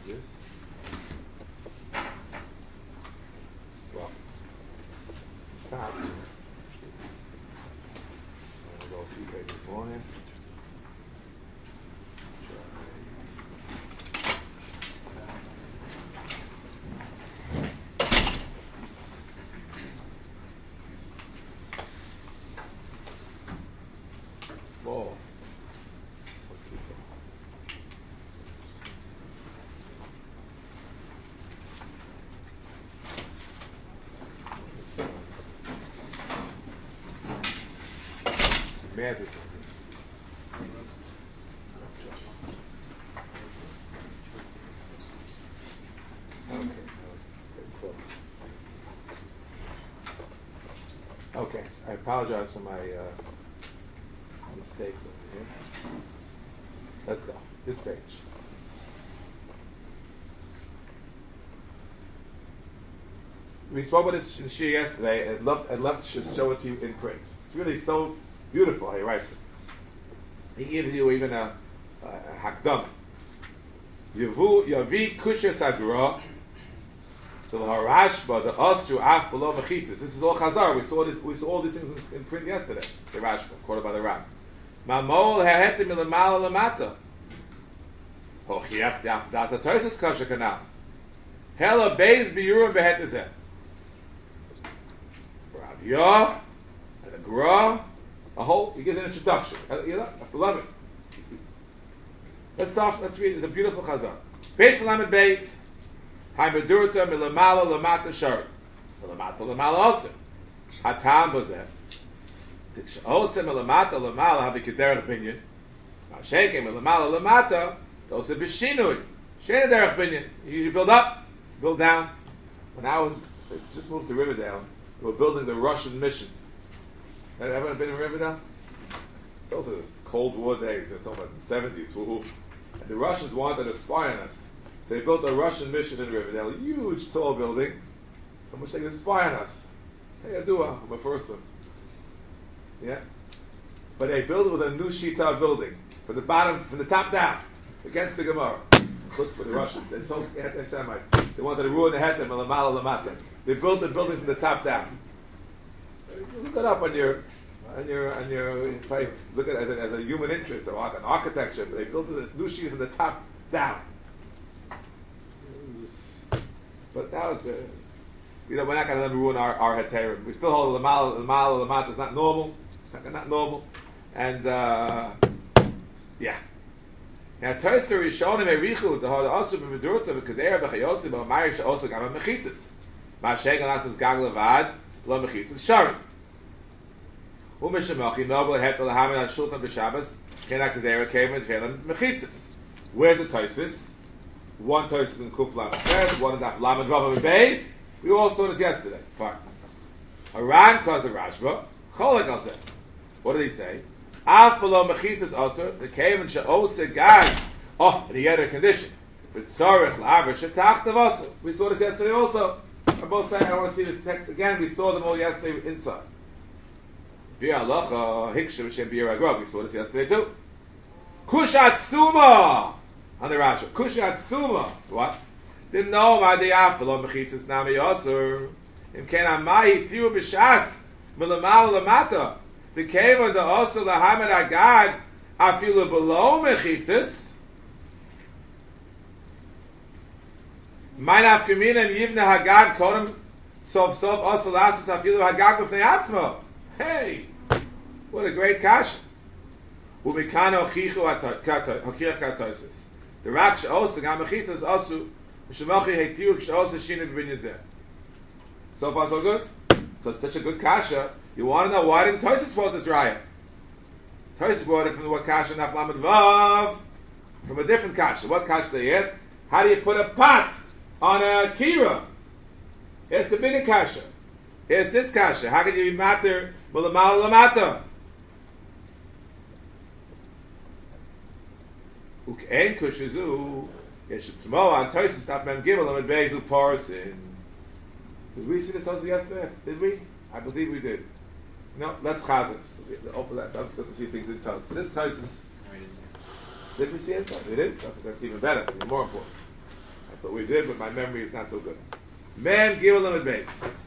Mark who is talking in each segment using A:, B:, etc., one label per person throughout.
A: this. Well, top. I'll go a few pages more here. Whoa. What's too far? Magic. Okay, getting close. Okay, so I apologize for my mistakes over here. Let's go. This page. We spoke about this in Shir yesterday. I'd love to show it to you in print. It's really so beautiful how he writes it. He gives you even a hakdama. Yavi kusher sagra to the harashba the asru af below mechitzas. This is all chazar. We saw all these things in print yesterday. The Rashba quoted by the Rab. Mamol hahetim milamala lamata. Hochiach das a toisus kasher kanal. Hela beis biurim behetizeh. Rab Yah and a Gra. A whole, he gives an introduction. I love it. Let's read. It's a beautiful chazar. Beit Salamet Beis. Haimedurta milamala lamata shari. Milamata lamala also. Hatam bozeh. Ose milamata lamala havi kederach binyan. Masheke milamala lamata. Ose b'shinui. Shena derech binyan. You usually build up, build down. When I just moved to Riverdale, we were building the Russian mission. Have you ever been in Riverdale? Those are the Cold War days. They're talking about the 70s. Woo-hoo. And the Russians wanted to spy on us. So they built a Russian mission in Riverdale, a huge, tall building, from which they could spy on us. Hey, Adua, I'm a person. Yeah? But they built it with a new Shita building, from the top down, against the Gemara. Look for the Russians. They told anti-Semite. They wanted to ruin the Hetem, Lamala Lamata. They built the building from the top down. Look it up on your look at it as a human interest or an architecture. But they built a new sheet from the top down. But that was we're not going to let them ruin our heterim. We still hold the Lamata is not normal. Not normal. And yeah. Now Toyser Rishonim Erichu the Hod also b'Vedurta b'Kadeira b'Chayotzi b'Marish also gam b'Mechitzas. Ma'Shegel Asas Gag Levad lo Mechitzas Sharim. Umeshamachi Nobel Hetel Lahamed Al Shulchan b'Shabbos Kena Kadeira came and Shelam Mechitzas. Where's the Toysis? One Toysis in Kuf Lamed Beis, one in Daf Lamed Vav Beis. We all saw this yesterday. Fine. Haran calls a Rashba. Cholek al Zeh. What did he say? Af below mechitzas also the cave and she'ose gag. Oh, in the other condition. But sorech la'aver shetach tavasa. We saw this yesterday also. I'm both saying I want to see the text again. We saw them all yesterday inside. Bir halacha hiksha v'shem bir agrov. We saw this yesterday too. Kushat suma on the Rashi. Kushat suma. What? Didn't know about the af below mechitzas nami yosur. Im ken amahi tiru b'shas milamal lamata. The cave of the also the Hamad Agag afilu below mechitzas. Mein afkamina and yivna Hagag kodem sof also lasses afilu Hagag b'fnei atzmo. Hey, what a great kasha. Umikano chichu hakirach katosis. The rak also gam mechitzas also mishamachi hetiruk also shinu b'binyazeh. So far so good. So it's such a good kasha. You want to know why didn't Tosis quote this raya? Tosis brought it from what kasha naf lamed vav, from a different kasha. What kasha they ask? How do you put a pot on a kira? Here's the bigger kasha. Here's this kasha. How can you be matter mulamal lamata? Ukein kushazu yeshitzmo on Tosis naf mem gimel lamed beis uparasin. Did we see this also yesterday? Did we? I believe we did. No, let's chazan. Open that. I'm supposed to see things inside. But this Tosis. Did we see inside? We did? Okay, that's even better. It's even more important. thought we did, but my memory is not so good. Mem Gimel Lamed Beis.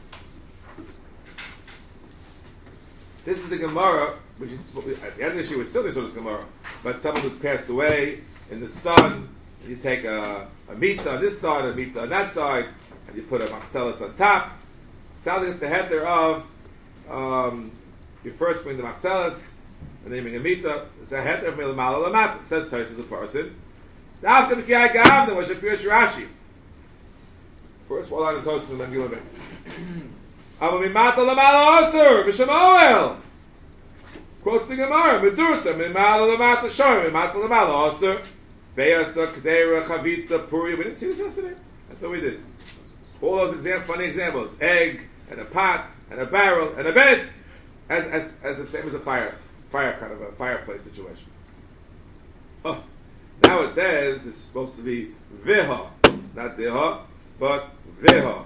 A: This is the Gemara, which is at the end of the year we still do this Gemara, but someone who's passed away in the sun, you take a mita on this side, a mita on that side, and you put a machzelas on top. Sounds like it's the header of you first bring the machzelas, and then you bring a mita. It's a header of milamala lamata. It says Tosh is a person. After the Kiyai Gavna was a Pirush Rashi. First one line of Tosh and then Gimel Beis. Ava mimata lamala osur b'shem oel. Quotes the Gemara. Medurta mimala lamata shor mimata lamala osur. Be'asa k'deira chavita puri. We didn't see this yesterday. I thought we did. All those funny examples: egg and a pot and a barrel and a bed, as the same as a fire kind of a fireplace situation. Oh, now it says it's supposed to be viha, not diha, but viha.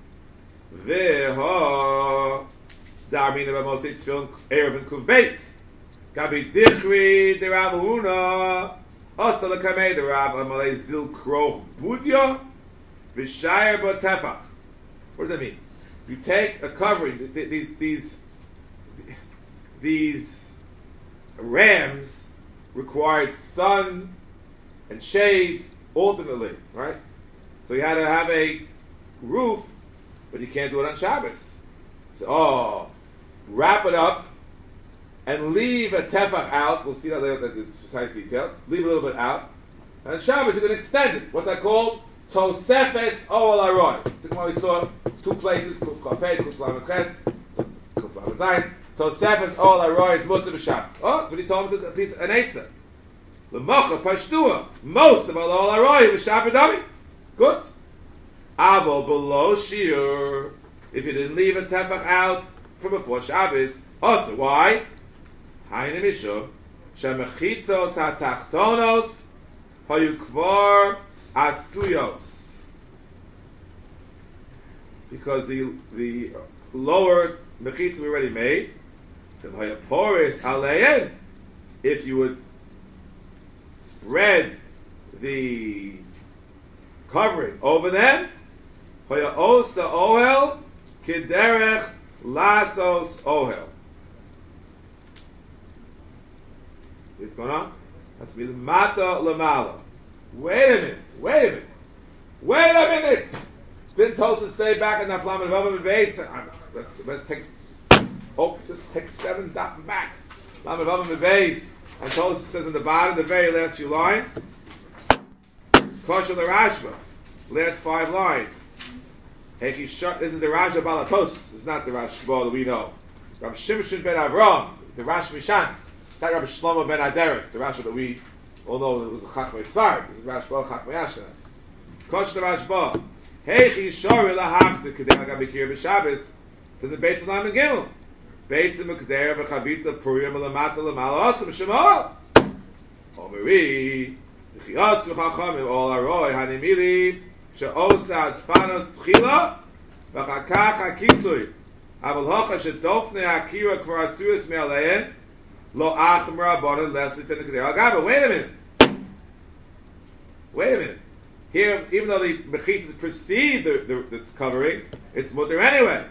A: Viha. Darmin of Moshe Tzfilin Erev and Kuv Beis. Gabi Dichri the Rav Huna. Also the Kamei the Rav Amalei Zil Kroch Budya. V'shayir b'tefach. What does that mean? You take a covering. These rams required sun and shade alternately, right? So you had to have a roof, but you can't do it on Shabbos. So, wrap it up and leave a tefach out. We'll see that later. There's precise details. Leave a little bit out, and on Shabbos you're going to extend it. What's that called? Tosefes Oel Aroy. We saw two places, Kuf Chafei, Kuf Lamed Ches, Kuf Lamed Zayin. Tosefes Oel Aroy is mutter b'Shabbos. Oh, that's what he told him to at least an eitzah. L'mocha Pashtua. Most of Oel Aroy is Shabbat Dami. Good. Avo below Shiur. If you didn't leave a tefach out from before Shabbos, also why? Hainu mishum shemechitzos hatachtonos hayu kvar asuyos, because the lower mechitzos were already made. If you would spread the covering over them, hoya osa ohel kiderech lasos ohel. What's going on? That's milmata lamala. Wait a minute. Didn't Tosas say back in the Flamet Vavam base? Let's take. Just take 7 dot back. Flamet Vavam base. And Tosas says in the bottom, the very last few lines. Kosher the Rashba, last 5 lines. This is the Raja Balatos. It's not the Rashba that we know. Rabbi Shimshon ben Avram, the Rash Mishans. Not Rabbi Shlomo ben Aderes, the Rashi that we all know it was a Chachmei Sar. This is Rashba Chachmei Ashkenaz. Kosh the Rashba. Heichi Shori lahachzik kedei agabikir b'Shabbos. Says in Beitz Lamed Gimel. Beitz Mukdera v'chavita purim l'mata l'mala asam shemol. Omeri v'chios v'chachamim ol aroi hanimili she'osa adfanos tchila v'chakach hakisui aval hocha shedofnei akira kvar asuyas me'alein lo achmra bonan leslie ten kedei agaba. Wait a minute. Here, even though the mechitzas precede the covering, it's mutter anyway.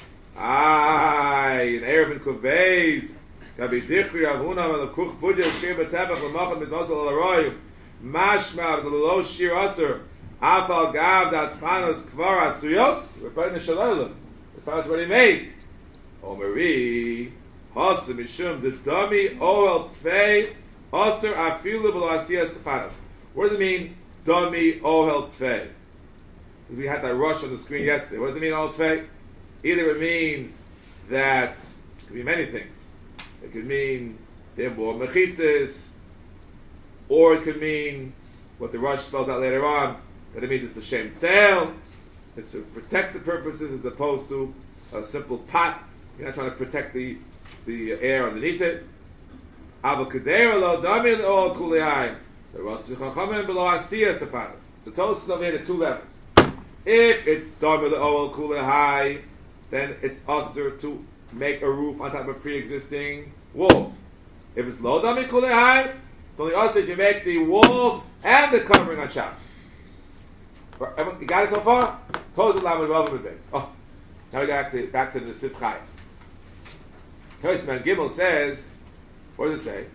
A: In Erev and Kuv Gabi Dichri Avuna Malakuch Budya Shir B'Tevach L'Machad Midnosel L'Aroyim Mashma L'Lo Shir Aser Afal Gav Dat Fanos Kvar Asuyos. We're putting the Shalalim. The Fanos already made. Omeri Hasa Mishum the Dami Oel Tvei Aser Afilu B'Lo Asiyas Tefanos. What does it mean? Dami Ohel Tvei. Because we had that rush on the screen yesterday. What does it mean, Ohel Tvei? Either it means that it could be many things. It could mean there are more mechitzas, or it could mean what the rush spells out later on, that it means it's the shem tzel, it's to protect the purposes as opposed to a simple pot. You're not trying to protect the air underneath it. Avokadera lo dami lo kulei. The Tosas over here at 2 levels. If it's Dami the Oel Kule High, then it's usher to make a roof on top of pre-existing walls. If it's Lo Dami Kule High, it's only usher to make the walls and the covering on Shabbos. Everyone, you got it so far? Close the Lamed Vav with base. Oh, now we got back to the Sif Chayim. Mem Gimel says, what does it say?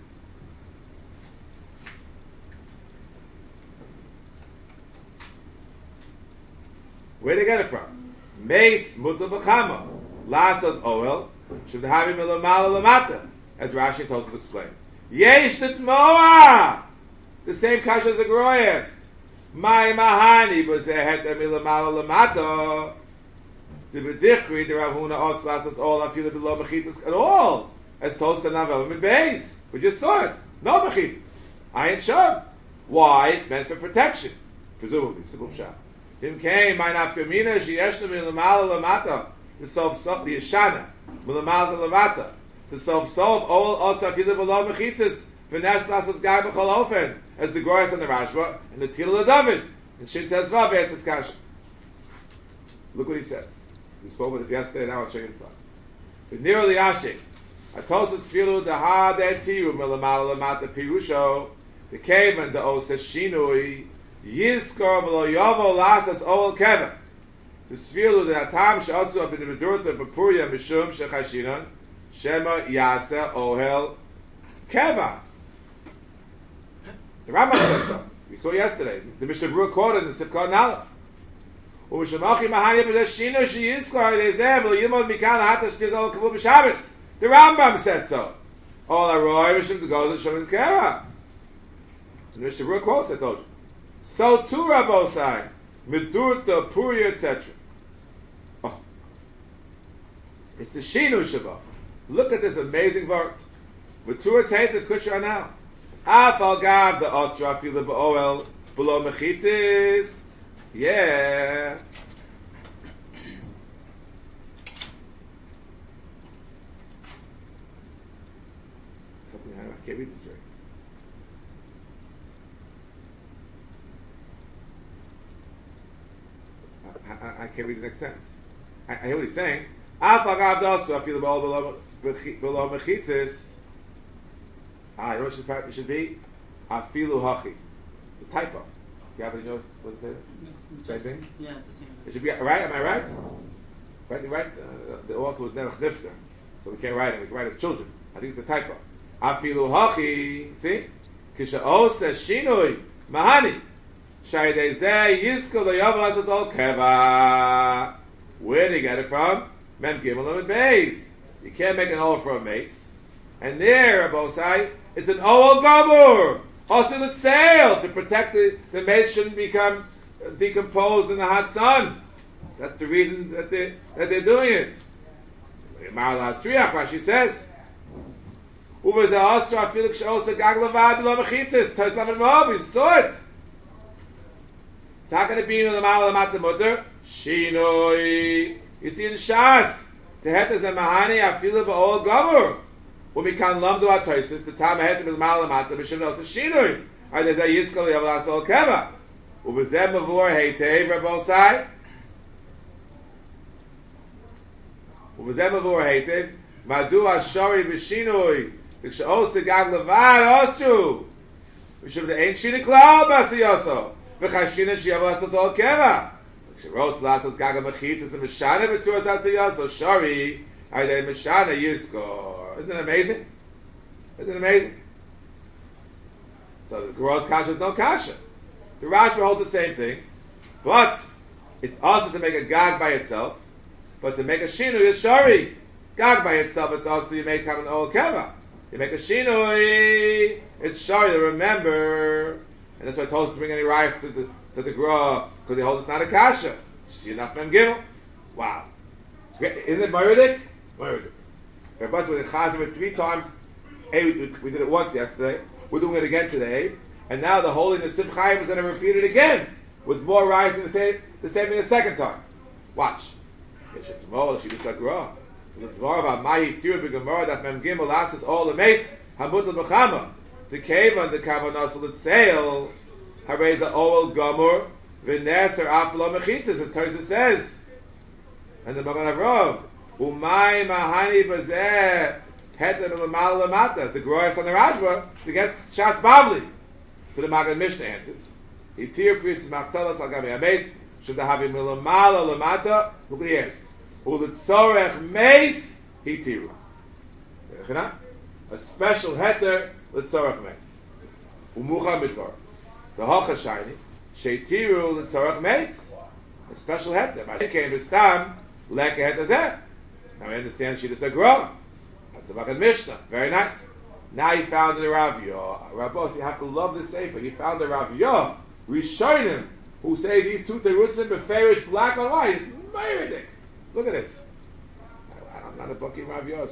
A: Where did they get it from? Meis mutal b'chama lasas oel should have him milamala lamata, as Rashi told us to explain. Yesh t'moa, the same kasha as the groyest. My mahani was there had the milamala lamata. The b'dichri the Ravuna os lasas oel afila below mechitas at all, as told to navel in base. We just saw it. No mechitas. I ain't sure. Why? It's meant for protection, presumably. Simple shot. Him came my nafkamina sheyeshna milamala lamata to solve the yeshana milamala lamata to solve all also afila below mechitas v'nes lasas gai b'chol ofen, as the Goyas and the Rashba and the Tila David and Shin Tezvav as discussion. Look what he says. We spoke about this yesterday. Now I'll show you inside. The Nero Liashik, Atosus Filu Daha Detiru Milamala Lamata Pirusho, the cave and the Osa Shinui, Yizkor Velo Yovo Lasas Ol Keva. The Sfilu the Atam Shasu of the Vidurta Papuria Mishum Shechashinon, Shema Yasa Ohel Keva. The Rambam said so. We saw yesterday. The Mishnah Berurah quoted in the Sifkar Nalef. The Rambam said so. All Aroi Mishum the Golden Shom Kera. The Mishnah Berurah quotes, I told you. So too Rabosai, Medurta, Puria, etc. Oh. It's the Shinu Shabbat. Look at this amazing verse. With two it's hated Kushra now. Afal Gav the Osra Fila Ba'oel below Mechitis. Yeah. I can't read this straight. I can't read the next sentence. I hear what he's saying. Afal Gav the Osra Fila Ba'oel below Mechitis. You know what it should be? Afilu hachi. The typo. You have any notice? What does it say? Same thing?
B: Yeah, it's the same.
A: It should be, right? Am I right? Right? The author was Nebuch Nifter. So we can't write it. We can write as children. I think it's a typo. Afilu hachi. See? Kisha osa shinui mahani. Shaydei zeh yisko le'yav lasas ol keva. Where did he get it from? Mem Gimel and Beis. You can't make an O for a mace. And there, Abosai, it's an Oel Gomur. Also, let's sail to protect the mace shouldn't become decomposed in the hot sun. That's the reason that they're doing it. Rashi says, we saw it. It's not going to be in the Ma'alamat the Mutter. Shinoi. You see in Shas, the head is a Mahani, Afilu Ba'ol Gomur. When we can lamdu atosis, the time ahead of the malamata, we should also shinui. Or there's a yiskal yavalasol keva. Ubezem mavur heitev rabosai. Ubezem mavur heitev. Madu ashari b'shinui. V'kshaosa gag levad osu. We should have the ain't shina klal basiyoso. V'chashina shiyavalasol keva. V'ksharos lasas gag mechitzas and mishana b'tuas asiyoso. Shari. Ayday mishana yiskor. Isn't it amazing? Isn't it amazing? So the Goros Kasha is no Kasha. The Rashba holds the same thing, but it's also to make a Gag by itself, but to make a Shinu is Shari. Gag by itself, it's also you make an Ol Keva. You make a Shinu, it's Shari to remember, and that's why I told us to bring any rife to the Gra, because they hold it's not a Kasha. Shinaf Mem Gimel. Wow. Isn't it Meridic? Meridic. But with the Chazim 3 times. We did it once yesterday. We're doing it again today. And now the holy Nesib Chaim is going to repeat it again with more rise and the same thing a second time. Watch. It's more. She just like raw. It's more about Mahi Tir B'Gemara that Mem Gimel lasses all the mace Hamutal B'Chama the Keva the Kavanosel Itzail Hareza Oel Gomor V'Neser Aflo Mechitzas as Tosa says. And the Magen Avraham Umay Mahani Bazeh Hetem L'Mal L'Mata. It's the Groyas on the Rashba to get Shatz Bavli. So the Magen Mishnah answers. Hitir prius machzelas al gabi hameis shedahavi milamala lamata. Look at the end. Ulitzorech meis hitiru. A special heter litzorech meis. Umucha midbar. The hacha shiny. Sheitiru litzorech meis. A special heter. But it came to stam leke heter zeh. Now we understand she just a grow. That's the Bachad Mishnah. Very nice. Now you found the Rav Yah. Rabbos, you have to love this sefer. You found the Rav Yah. Rishonim, who say these two terutzim beferish black and white. It's meridic. Look at this. I'm not a bucky Rav Yah.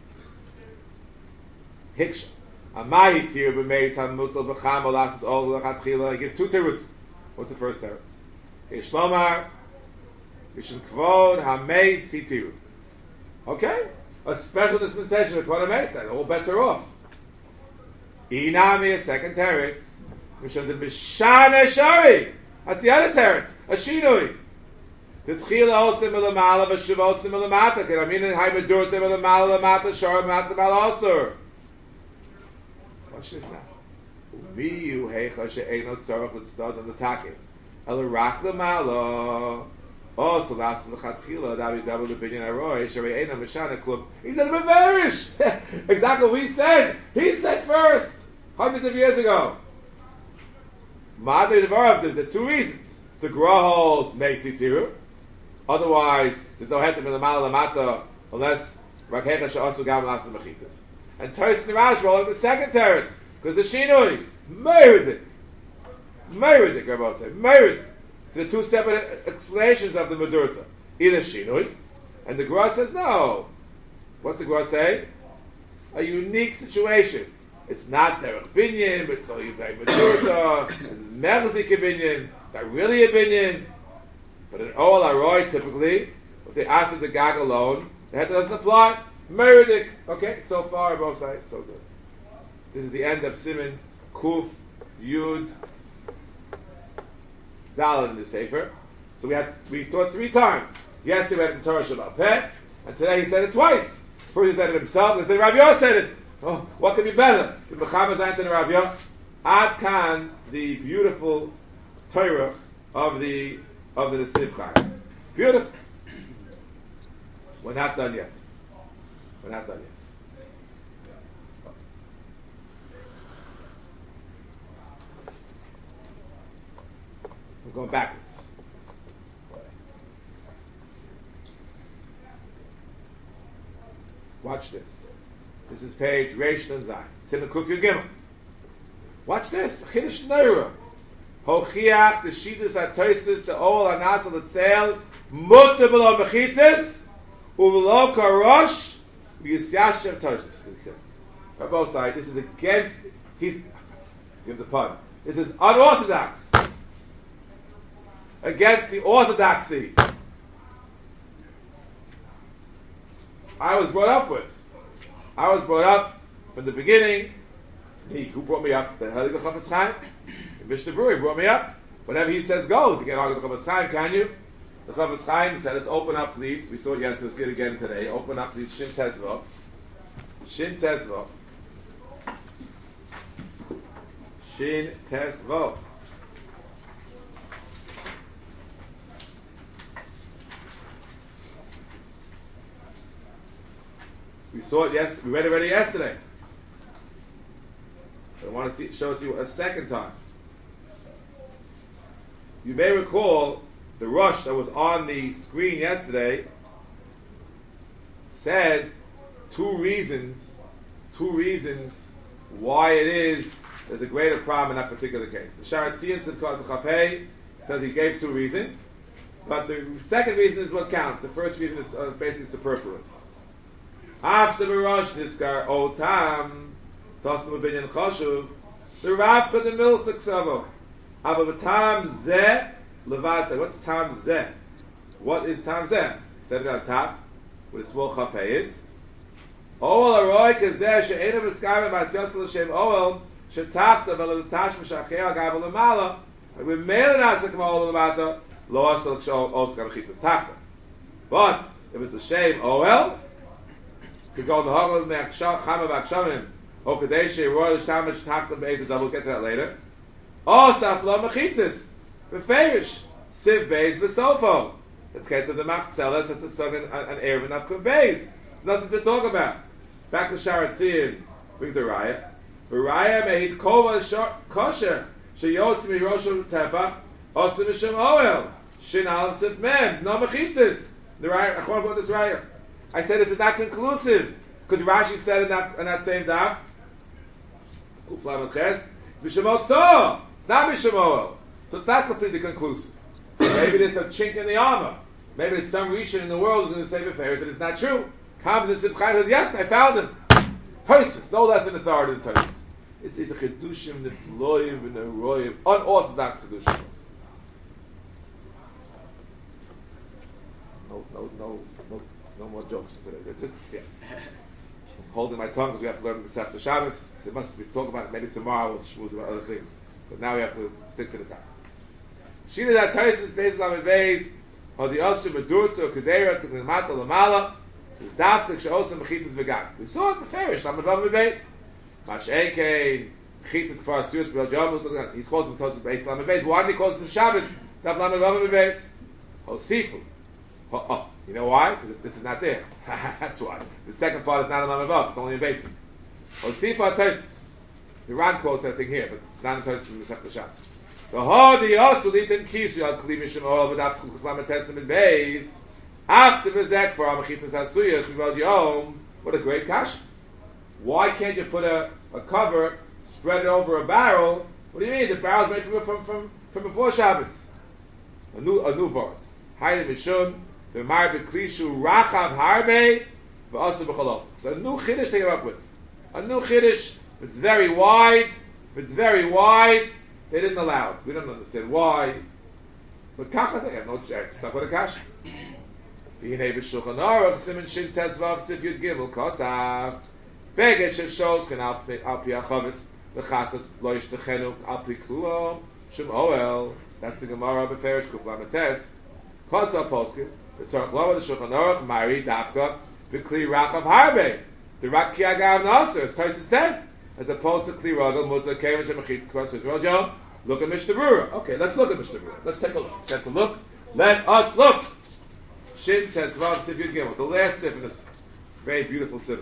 A: Hiksha. Amayi tir b'meis hamutal b'cham olasas ol l'chatchila. He gives two terutzim. What's the first terutz? Ishlomar, Rishon Kvod, Hameis Hitiru. Okay? A special dispensation of Kvod Hameis. Then all bets are off. Inami, a second teretz. Rishon the Bishana Shari. That's the other teretz. A Shinui. T'tchila osim ilamala v'shuv osim ilamata. Can I mean in Haibadurta ilamala lamata shar mata balasur. Watch this now. Umiyu heicha she'enot tzarach l'tzad on the takim. El rak lamala. Also, last the chatchila that we double the binyan aroy sharei ena mishana klub. He said beverish. Exactly what we said. He said first, hundreds of years ago. Madei devarav, the two reasons. The gra holds meisi tiru. Otherwise, there's no heter in the mala lamata unless rakhecha she'asu gam las mechitzas. And Toys and Rash rolling the second teretz because the shinui meridik, Rabbi say meridik. So the two separate explanations of the Medurta. Either Shinui, and the Gra says no. What's the Gra say? A unique situation. It's not Derech Binyan, but it's only by Medurta. It's Merzik Binyan. It's not really a Binyan. But in Ol Aroy, typically, if they ask the Gag alone, the head doesn't apply. Meridik. Okay, so far, both sides, so good. This is the end of Siman Kuf Yud Daled in the Sefer. So we thought three times. Yesterday we had the Torah Shabbat Peh, and today he said it twice. First he said it himself, and then Rav Yah said it. Oh, what could be better? The Bechama Zaynt and Rav Yah. Ad Kan, the beautiful Torah of the Nesiv Chaim. Beautiful. We're not done yet. We're going backwards. Watch this. This is page Reish Nun Zayin. Siman Kuf Yud Gimel. Watch this. Chiddush Neira. Hochiach the Shidus HaToysus the Ol HaNasa L'Tzel Mutter B'lo Mechitzes U'V'lo Karosh V'Yisyashem Toysus. On both sides. This is against. Give the pun. This is unorthodox. Against the orthodoxy I was brought up with. I was brought up from the beginning. Who brought me up? The Helig Chafetz Chaim. Mishnah Brewery brought me up. Whatever he says goes. You can't argue the Chafetz Chaim, can you? The Chafetz Chaim said, let's open up, please. We saw it yesterday, we'll see it again today. Open up, please. Shin Tezvav. Shin Tezvav. Shin Tezvav. We saw it yesterday. We read it already yesterday. I want to show it to you a second time. You may recall the rush that was on the screen yesterday said two reasons why it is there's a greater problem in that particular case. The Sharat Tzion Tzidkot B'Chafei says he gave two reasons, but the second reason is what counts. The first reason is basically superfluous. After the rush Niskar Otam Tosnu Binyan Choshuv the Ravcha the Milsa Ksavo Ava Tam Zeh Levata. What's Tam Zeh? What is Tam Zeh? Said it on top with a small chafei is Oel Aroi Kazeh She'ena B'Skavim Ma'asyos L'Shem Oel She'tachta V'L'Tash M'Shachei Agav L'Mala we made an Asak M'Oel L'Mata Lo Asal Oskar Chitzas Tachta. But if it's a shame Oel could go on the Hagel Chama B'Akshamim or Kadeshe Royal Shtamish Tachta Be'ez Double. We'll get to that later. Osaf lo mechitzis. Beferish. Siv beis besofo. Let's get to the Machzelas. That's a song an Erev and Avkuf beis. Nothing to talk about. Back to Sharatzin. Brings a raya. Raya mehid kova kosher. Sheyotz mi roshel tefa. Osim mishum oel. Shin al sif mem. No mechitzis. The raya. I want to put this raya. I said this is not conclusive because Rashi said in that same daf. Uflam ches. Mishum otzo. It's not mishum oel. So it's not completely conclusive. Maybe there's a chink in the armor. Maybe there's some Rishon in the world who's going to say before that it's not true. Comes and Simchai says, yes, I found him. Tosus, no less an authority than Tosus. It's a chedushim, nefloim, v'neroim, unorthodox chedushim. No more jokes today. It's just, I'm holding my tongue because we have to learn the Sefta Shabbos. There must be talk about it. Maybe tomorrow we'll schmooze about other things. But now we have to stick to the time. Shina that Tosus based on the base or the Osher Medurta, Kedera, Teklimata, Lamala. Davka she'osam mechitzas v'gag. We saw it beferish. Lamed vav mebeis. Mash'enkein mechitzas kfar asuyos b'el jom. He calls them Tosus beis lamed beis. Why did he call them Shabbos? Dav lamed vav mebeis. Hosifu. Oh, you know why? Because this is not there. That's why. The second part is not in lamed vav. It's only in beis. Hosifu Tosus. The Ran quotes that thing here, but it's not in Tosus in the Sefta Shabbos. The hodi also litin kisu al kli mishum oil v'dav lamed tesim in beis. After Bezek for Amachitzas Hasuyas, we wrote Yom, what a great kash. Why can't you put a cover, spread it over a barrel? What do you mean? The barrel's made from before Shabbos. A new word. Haile Mishum, the Mar Beklishu Rachav Harbe, V'asu B'chalom. So a new Chiddush to come up with. A new Chiddush, it's very wide, they didn't allow it. We don't understand why. But Kacha, they have no stuff with a kash. V'hinei b'shulchan aruch siman shin tezvav sif yud gimel kosav beged sheshotchen al pi achavis v'chasas lo yishtechenu al pi kluom shum oel. That's the Gemara b'ferish kuf lamates kosav poskin v'tzorach lo v'shulchan aruch mari dafka v'kli rachav harbe the rak ki agav naser as Tosus said as opposed to kli ragel muta kevin shemachitz kwas Yisrael Jom. Look at Mishnah Berurah. Okay, let's look at Mishnah Berurah. Let's take a look. Let's look. Let us look. Shin Tetzvav Sif Yud Gimel, the last sif in this very beautiful sif.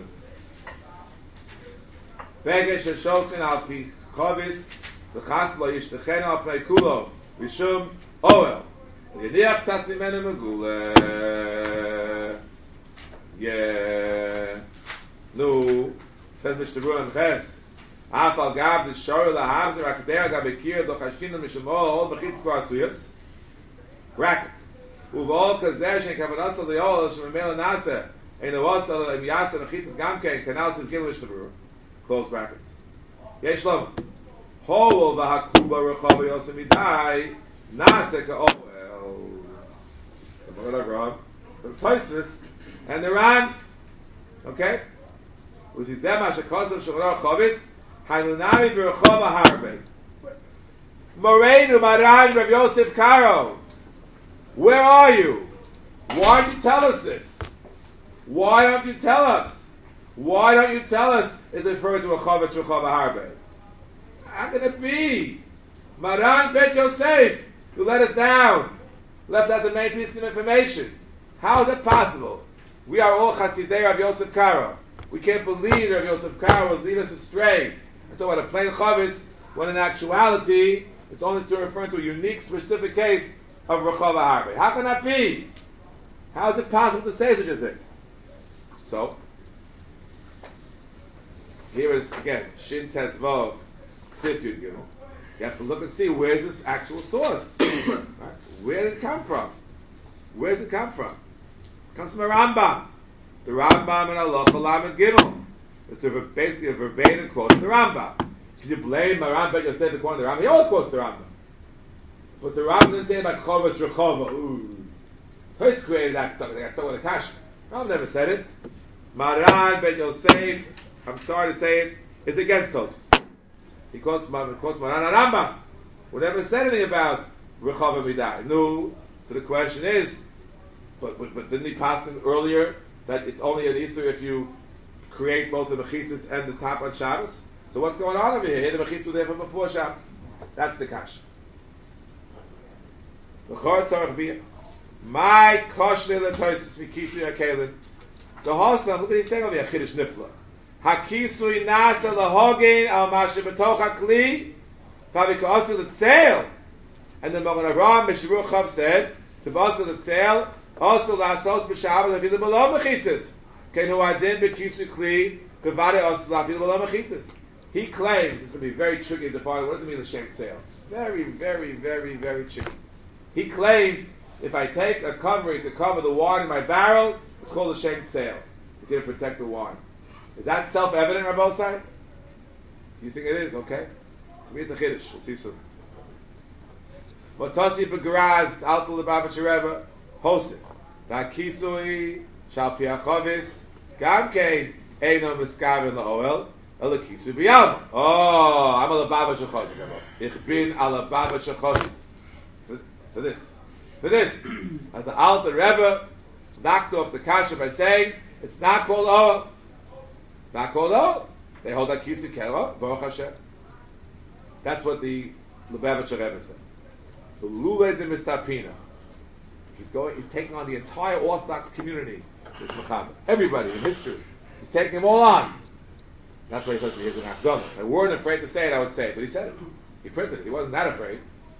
A: Beged shesholchin al pi chavis, v'chas lo yishtechenu al pnei kulo, v'shum oel. Yediach tatzimenu megule. Yeah. Nu, says Mishnah Berurah and Ches. Af al gab the shor lahavzer akdei agab ekir do chashkinu mishum oel b'chitz kvar suyos. Brackets. Uvol kazesh and kavanasa leol shememel nasa and the wasal and yasa mechitzas gamkein kanal sin gil Mishnah Berurah. Close brackets. Yesh lom. Hol v'hakuba rechav yosem idai nasa ka'oel. The Magen from Tosus and the Ran. Okay. Which is zema shekosav shemar chavis hanunami b'rechav harbe. Moreinu Maran Rav Yosef Karo. Where are you? Why don't you tell us this? Why don't you tell us? Why don't you tell us it's referred to a chavetz rechav harbe? How can it be? Maran Bet Yosef, you let us down. Left out the main piece of information. How is it possible? We are all Chasidei Rav Yosef Karo. We can't believe Rav Yosef Karo will lead us astray. I talk about a plain chavetz when in actuality it's only to refer to a unique, specific case of Rechav Harbe. How can that be? How is it possible to say such a thing? So, here is again Shin Tezvav Sif Yud Gimel. You have to look and see where's this actual source. Right? Where did it come from? Where does it come from? It comes from a Rambam. The Rambam in Halacha Lamed Gimel. It's basically a verbatim quote of the Rambam. Can you blame Maran Bet Yosef for quoting the Rambam? He always quotes the Rambam. But the Rambam didn't say about Chovas Rechova. Ooh. Tosus created that stuff. They got stuck with a kasha. Rambam never said it. Maran Ben Yosef, I'm sorry to say it, is against Tosus. He quotes Maran Rambam, who never said anything about Rechova Midai. No. So the question is, but didn't he pass him earlier that it's only an Easter if you create both the mechitzas and the top on Shabbos? So what's going on over here? Here the mechitzas were there from before Shabbos. That's the kasha. L'chor tzarech biyah. My kosher l'toisus mikisu yakelin. The Hasam, look at he's saying over here, Chiddush Nifla. Hakisui nasa lahogein al mashe betoch hakli, favika asu l'tzeil. And the Magen Avraham Mishiru Chav said, Tavasu l'tzeil, also la'asos b'shabbos afilu b'lo mechitzis. Ken hu adin b'kisui kli, kavade asu l'afilu b'lo mechitzis. He claims, it's going to be very tricky to define, what does it mean l'shem tzeil? Very, very, very, very tricky. He claims, if I take a covering to cover the wine in my barrel, it's called a shem tzeil. It's here to protect the wine. Is that self-evident, Rabbosai? You think it is? Okay. To me, it's a chiddush. We'll see soon. Motasi b'garaz alto lebavach reva hosif da'kisui shal piachovis gamkein eino miskaven la'oel ela kisui b'yalma. Oh, I'm a lebavach shechosim. Ich bin a lebavach shechosim. For this. As the Alter Rebbe knocked off the kasha by saying it's not called oil. Not called oil. They hold that kisi kela, Baruch Hashem. That's what the Lubavitcher Rebbe said. The Lule de Mistapina. He's taking on the entire Orthodox community. This Mechaber. Everybody in history. He's taking them all on. That's why he says he's an Akdom. If I weren't afraid to say it, I would say it. But he said it. He printed it. He wasn't that afraid.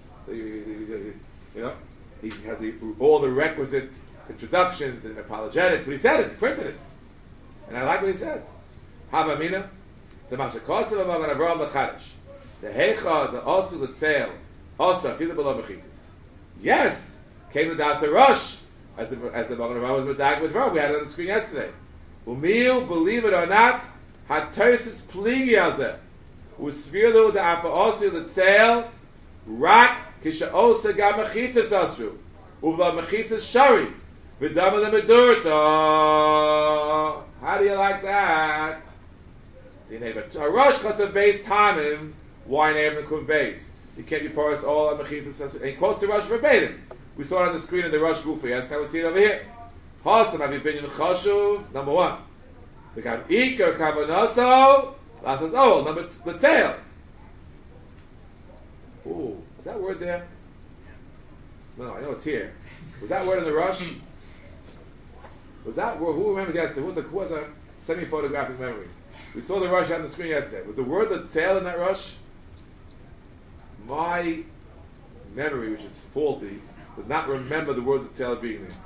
A: You know? He has all the requisite introductions and apologetics, but he said it, he printed it. And I like what he says. Havamina, the Mashakosav of Magen Avraham L'Chadash, the Heicha, the Osu L'Tzeil, Osu Afilu B'lo Mechitzis. Yes, came to Das Rosh, as the Magen Avraham was medag with Rome. We had it on the screen yesterday. Umil, believe it or not, had Tersis Pligi Azeh, Usvirlu the Afa Osu L'Tzeil, Rak, Kisha Osa Gam Mechitzis Asru, Uvla Mechitzis Shari, V'dama L'Medurta. How do you like that? A Rosh Chasav Beis Tamim, why name the Kuv Beis? You can't be porous all on Mechitzis Asru. And he quotes the Rosh verbatim. We saw it on the screen in the Rosh Gufa. Yes, now we see it over here. Hasam Avi Binyan Chashuv, number one. We got Iker Kavanaso, last is oh, number L'Tzeil. Ooh. Is that word there? No, I know it's here. Was that word in the Rush? Was that word? Who remembers yesterday? Who was a semi-photographic memory? We saw the Rush on the screen yesterday. Was the word L'Tzeil in that Rush? My memory, which is faulty, does not remember the word L'Tzeil being there.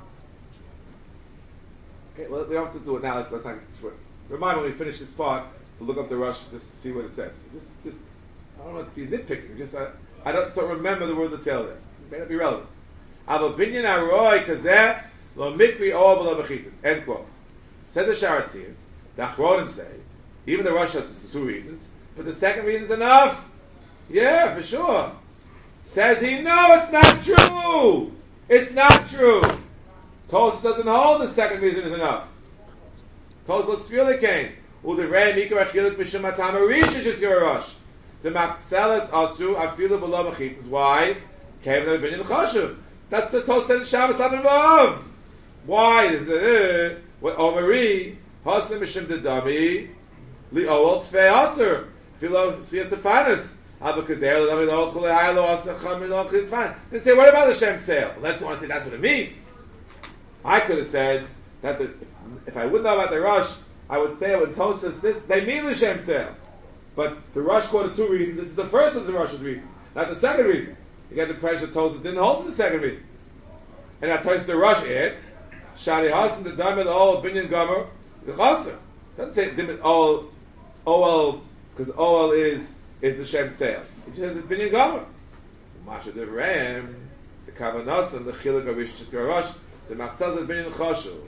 A: Okay, well, we don't have to do it now. Let's not sure. Remind me when we finish this part to look up the Rush just to see what it says. Just I don't want to be nitpicking. Just I don't remember the word L'Tzeil there. It may not be relevant. Ava binyan aroi kazeh lo mikri or below mechitzis. End quote. Says the Sharatzim, the Achronim say, even the Rosh has two reasons, but the second reason is enough. Yeah, for sure. Says he, no, it's not true. It's not true. Tosfos doesn't hold the second reason is enough. Tosfos Sfirli came. U'divrei mikra achilik mishum atam arisha shizkir Rosh. The Machzeles Asu Afilu B'lo Mechitzis. Why? Came to the Binyan Chashuv. That's the Tosfos in Shabbos Lamed Vav. Why is it? What Omari Hasim Mishim Dedami Li Owel Tfei Aser Filo Siyas Tefanis Abakadei L'Dami Lo Kol Haylo Aser Chamil Lo Chis Tfan. They say, what about the Shem Tzeil? Unless you want to say that's what it means. I could have said that if I wouldn't know about the Rush, I would say when Tosfos this they mean the Shem Tzeil. But the Rush quoted two reasons. This is the first of the Rush's reason, not the second reason. You get the pressure Tosfos didn't hold for the second reason. And I told you the Rush it Shari Hasan the Diamond all Binyan Gomer the Chaser. Doesn't say Diamond all OL because OL is the Shem Tzeil. It just says it's Binyan Gomer. Masha Devrayim the Kavanos and the Chiluk Avish Chiskar Rush the Machzal is Binyan Choshu.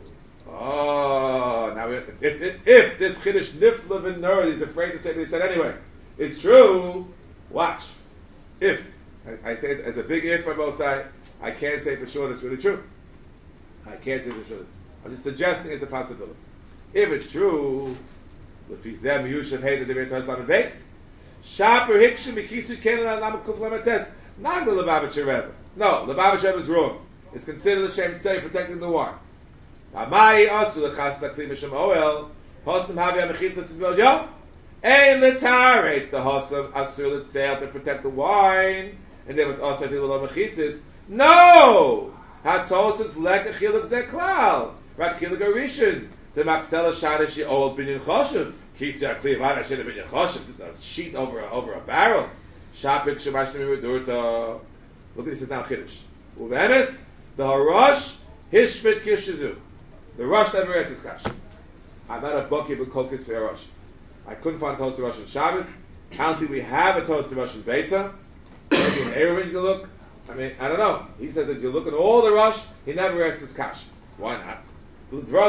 A: Oh, now if this Chiddush Nifla ben Ner, he's afraid to say what he said anyway, it's true, watch. If, I say it as a big if on both sides, I can't say for sure it's really true. I can't say for sure. I'm just suggesting it's a possibility. If it's true, Lefizem Yushav Hey the Debate Islam Bates, Shaper Hikshim Mikisu Kenan Lam Kuf Lamates, not the Lubavitcher Rebbe. No, Lubavitcher Rebbe is wrong. It's considered a Shem Tzeil protecting the wine. Amai asu lechas lakli mishum oel. Hosam havi amechitzas v'el yom. And the tarates, the Hossam, Asur L'Tseil, to protect the wine, and then it's also Hilul Mechitzis. No! Hatosis Leka Chiluk Zeklal. Right, Chiluk Arishin. The Machzela Shadashi Old Binyan Choshev. Kisi Akli Vada should have been Choshev, just a sheet over a barrel. Shapik Shabashtim Durta. Look at this now, Kiddush. Uvemis, the Harash, Hishmit Kishizu. The Rosh never answers Kash. I'm not a bucky but Kokis for Harash. I couldn't find Toast Rosh in Shabbos. I don't think we have a Toast Rosh in Beta. Maybe in Erevin you can look. I mean, I don't know. He says that you look at all the Rosh, he never answers Kash. Why not? Should the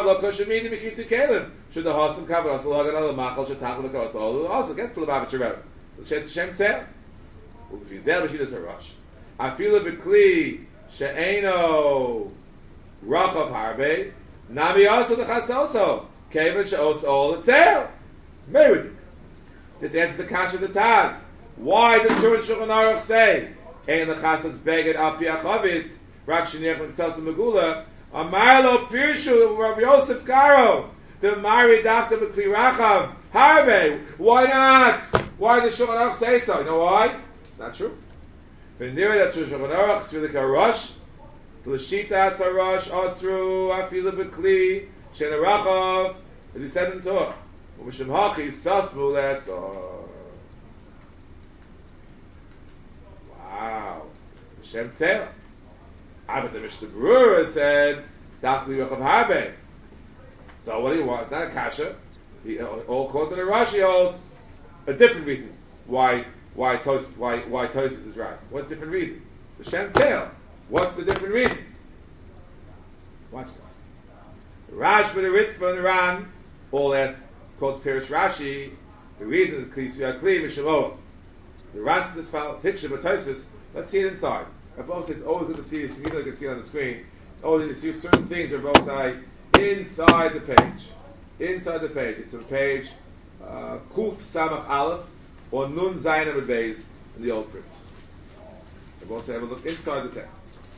A: Hossam cover us? Also gets to the Lubavitcher Rebbe. So Shes Hashem Tzel. Ufizel b'shidas harash. Afilu b'kli she'eno rachav harbe nami also the chasoso kevin she'os all etzel. Merid. This answers the kasha of the Taz. Why does Shulchan Aruch say ein lechasas beged al pi achavis rak sheniach l'tzelsa megula amar lo pirshu Rav Yosef Karo the mari dafka b'kli rachav harbe? Why not? Why does Shulchan Aruch say so? You know why? Not true. V'nira that Shulchan Aruch sfilik harash, l'shita harash asru afilu b'kli shen harachav. As we said in Torah, u'mishum hachi sasmu le'asar. Wow, Hashem Tzel. But the Mishnah Berurah said dafli rachav harbe. So what do you want? It's not a kasha. All according to the Rashi holds a different reason why Tosis is right. What different reason? The Shem Tzel. What's the different reason? Watch this. Rashba, the Ritva, and the Ran all asked, quotes Pirish Rashi. The reason is Kli Suyakli Mishamoah. The Ran says as follows: Hiksha Tosis. Let's see it inside. Both says it's always good to see this. You can see it on the screen. Always you see certain things are both sides inside the page. Inside the page. It's a page Kuf Samach Aleph or Nun Zayin Amud Beis in the old print. We'll also have a look inside the text.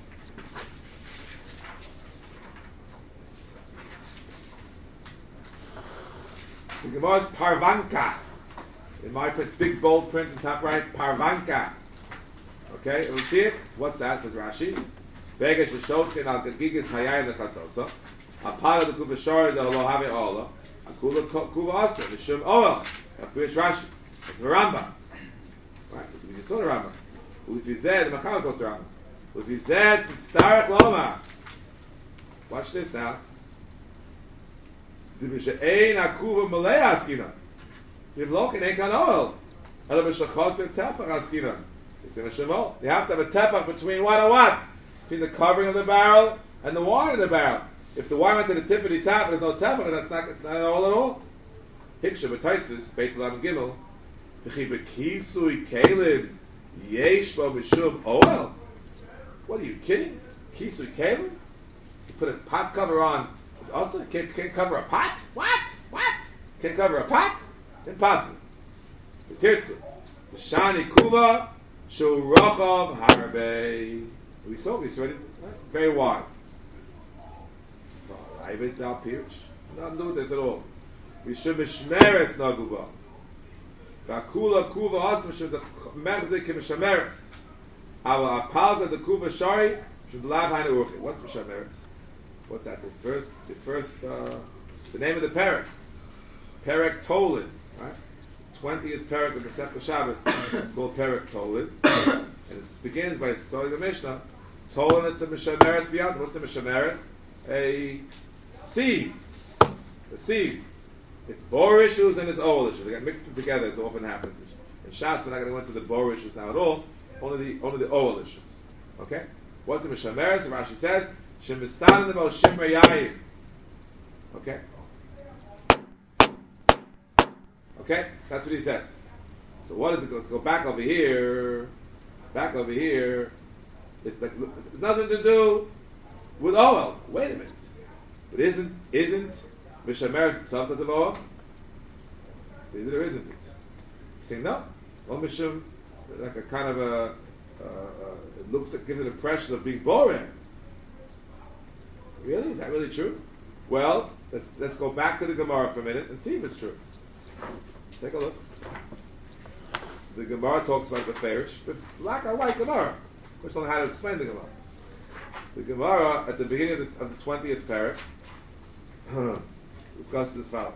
A: The Gemara is Parvanka. In my print, big bold print in top right, Parvanka. Okay, and we see it. What's that? Says Rashi. Vegesh Shotkin al Gagigis Hayay Lechasosa. Apala the Kuva Shor the Lohave Ola. Akula Kuva Asa. The Shum Oel. That's Rashi. It's the Rambam. Right, we just saw the Rambam. Ulifized, the Machal goes to Rambam. Ulifized, Tzarech Loma. Watch this now. D'mishe'ein akuva malei askina. Yivlokin ein kan oil. Ela b'shachoser tefach askina. It's in a shemol. You have to have a tefach between what and what? Between the covering of the barrel and the wine in the barrel. If the wine went to the tippity top and there's no tefach, it's not oil at all. Hiksha b'taisus, Beit Lam Gimel. V'chi b'kisui kelib yesh bo b'shuv oil. What are you kidding? Kisui kelib? You put a pot cover on. It's also can't cover a pot. What? Can't cover a pot? Impossible. The tirtzu. The shani kuva shul rachav harbe. We saw it right? Very wide. Private dal pirush. Nothing to do with this at all. We should mishmeres naguba. Vakula kuva asam should the megzik mishmeres. Our apalga the kuva shari should lav hainu urchi. What's mishmeres? What's that? The name of the parak. Parak Tolin, right? 20th parak of the Masechta Shabbos. It's called Parak Tolin, and it begins by starting the Mishnah. Tolin is the mishameres beyond. What's the mishameres? A sieve. A sieve. It's bor issues and it's oil issues. They get mixed together, as often happens. In Shas, we're not going to go into the bor issues now at all. Only the oil issues. Okay. What's the mishameres? Rashi says. Shemisan the most shimmer yayin. Okay? Okay? That's what he says. So what is it? Let's go back over here. Back over here. It's nothing to do with oil. Wait a minute. But isn't Mishameres itself because of oil? Is it or isn't it? He's saying no. Well, Mishum, like a kind of it looks like, gives an impression of being boring. Really? Is that really true? Well, let's go back to the Gemara for a minute and see if it's true. Take a look. The Gemara talks about the Farish, but black or white Gemara. We don't know how to explain the Gemara. The Gemara, at the beginning of the 20th parak, discusses as follows.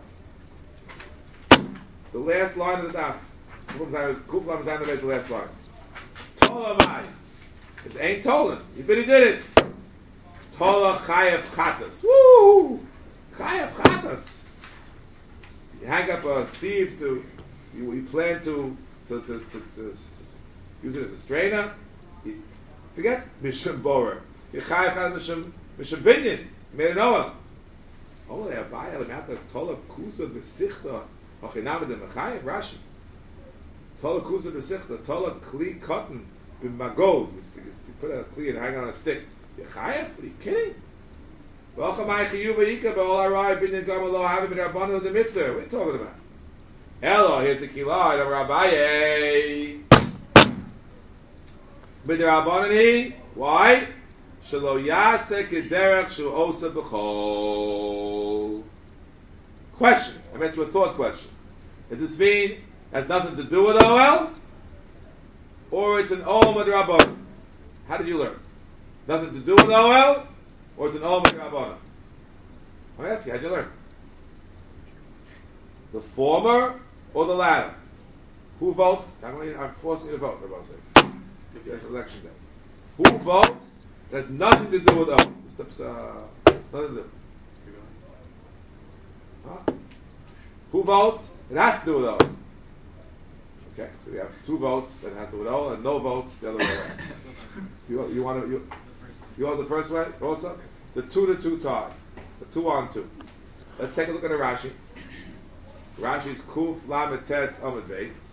A: The last line of the daf. Kuf Lam Zayin is the last line. Tola Mai. It's ain't Tolan. But he did it. Tola Chayav Chatas. Woo! Chayav Chatas. You hang up a sieve you plan to use it as a strainer. Forget Mishum Borer. You Chayav Chatas Mishum Binyan. You made an Oah. Oh, they have Bayal Mata Tola Kusa Besichta. Ochinam de Mechayev Rashi. Tola Kusa Besichta. Tola Kli Cotton B'Magod. You put a Kli and hang on a stick. Yechayev? Are you kidding? What are you talking about? Elo, here's the Kila, the Rabbaye. B'derabbanani, why? Shelo yaseh kederech shu osa b'chol. Question. I meant to a thought question. Does this mean has nothing to do with OL? Or it's an Ol B'derabbanan? How did you learn? Nothing to do with OL? Or it's an Ol B'derabbanan? I'm asking, how did you learn? The former or the latter? Who votes? I'm forcing you to vote, Rabbi says. It's election day. Who votes? It has nothing to do with OL. Nothing to do. Huh? Who votes? It has to do with OL. Okay, so we have two votes that have to do with OL and no votes the other way around. You want the first way also? The 2-2 tie. The 2-on-2. Let's take a look at the Rashi. Rashi's Kuf Lamed Tes Amud Beis.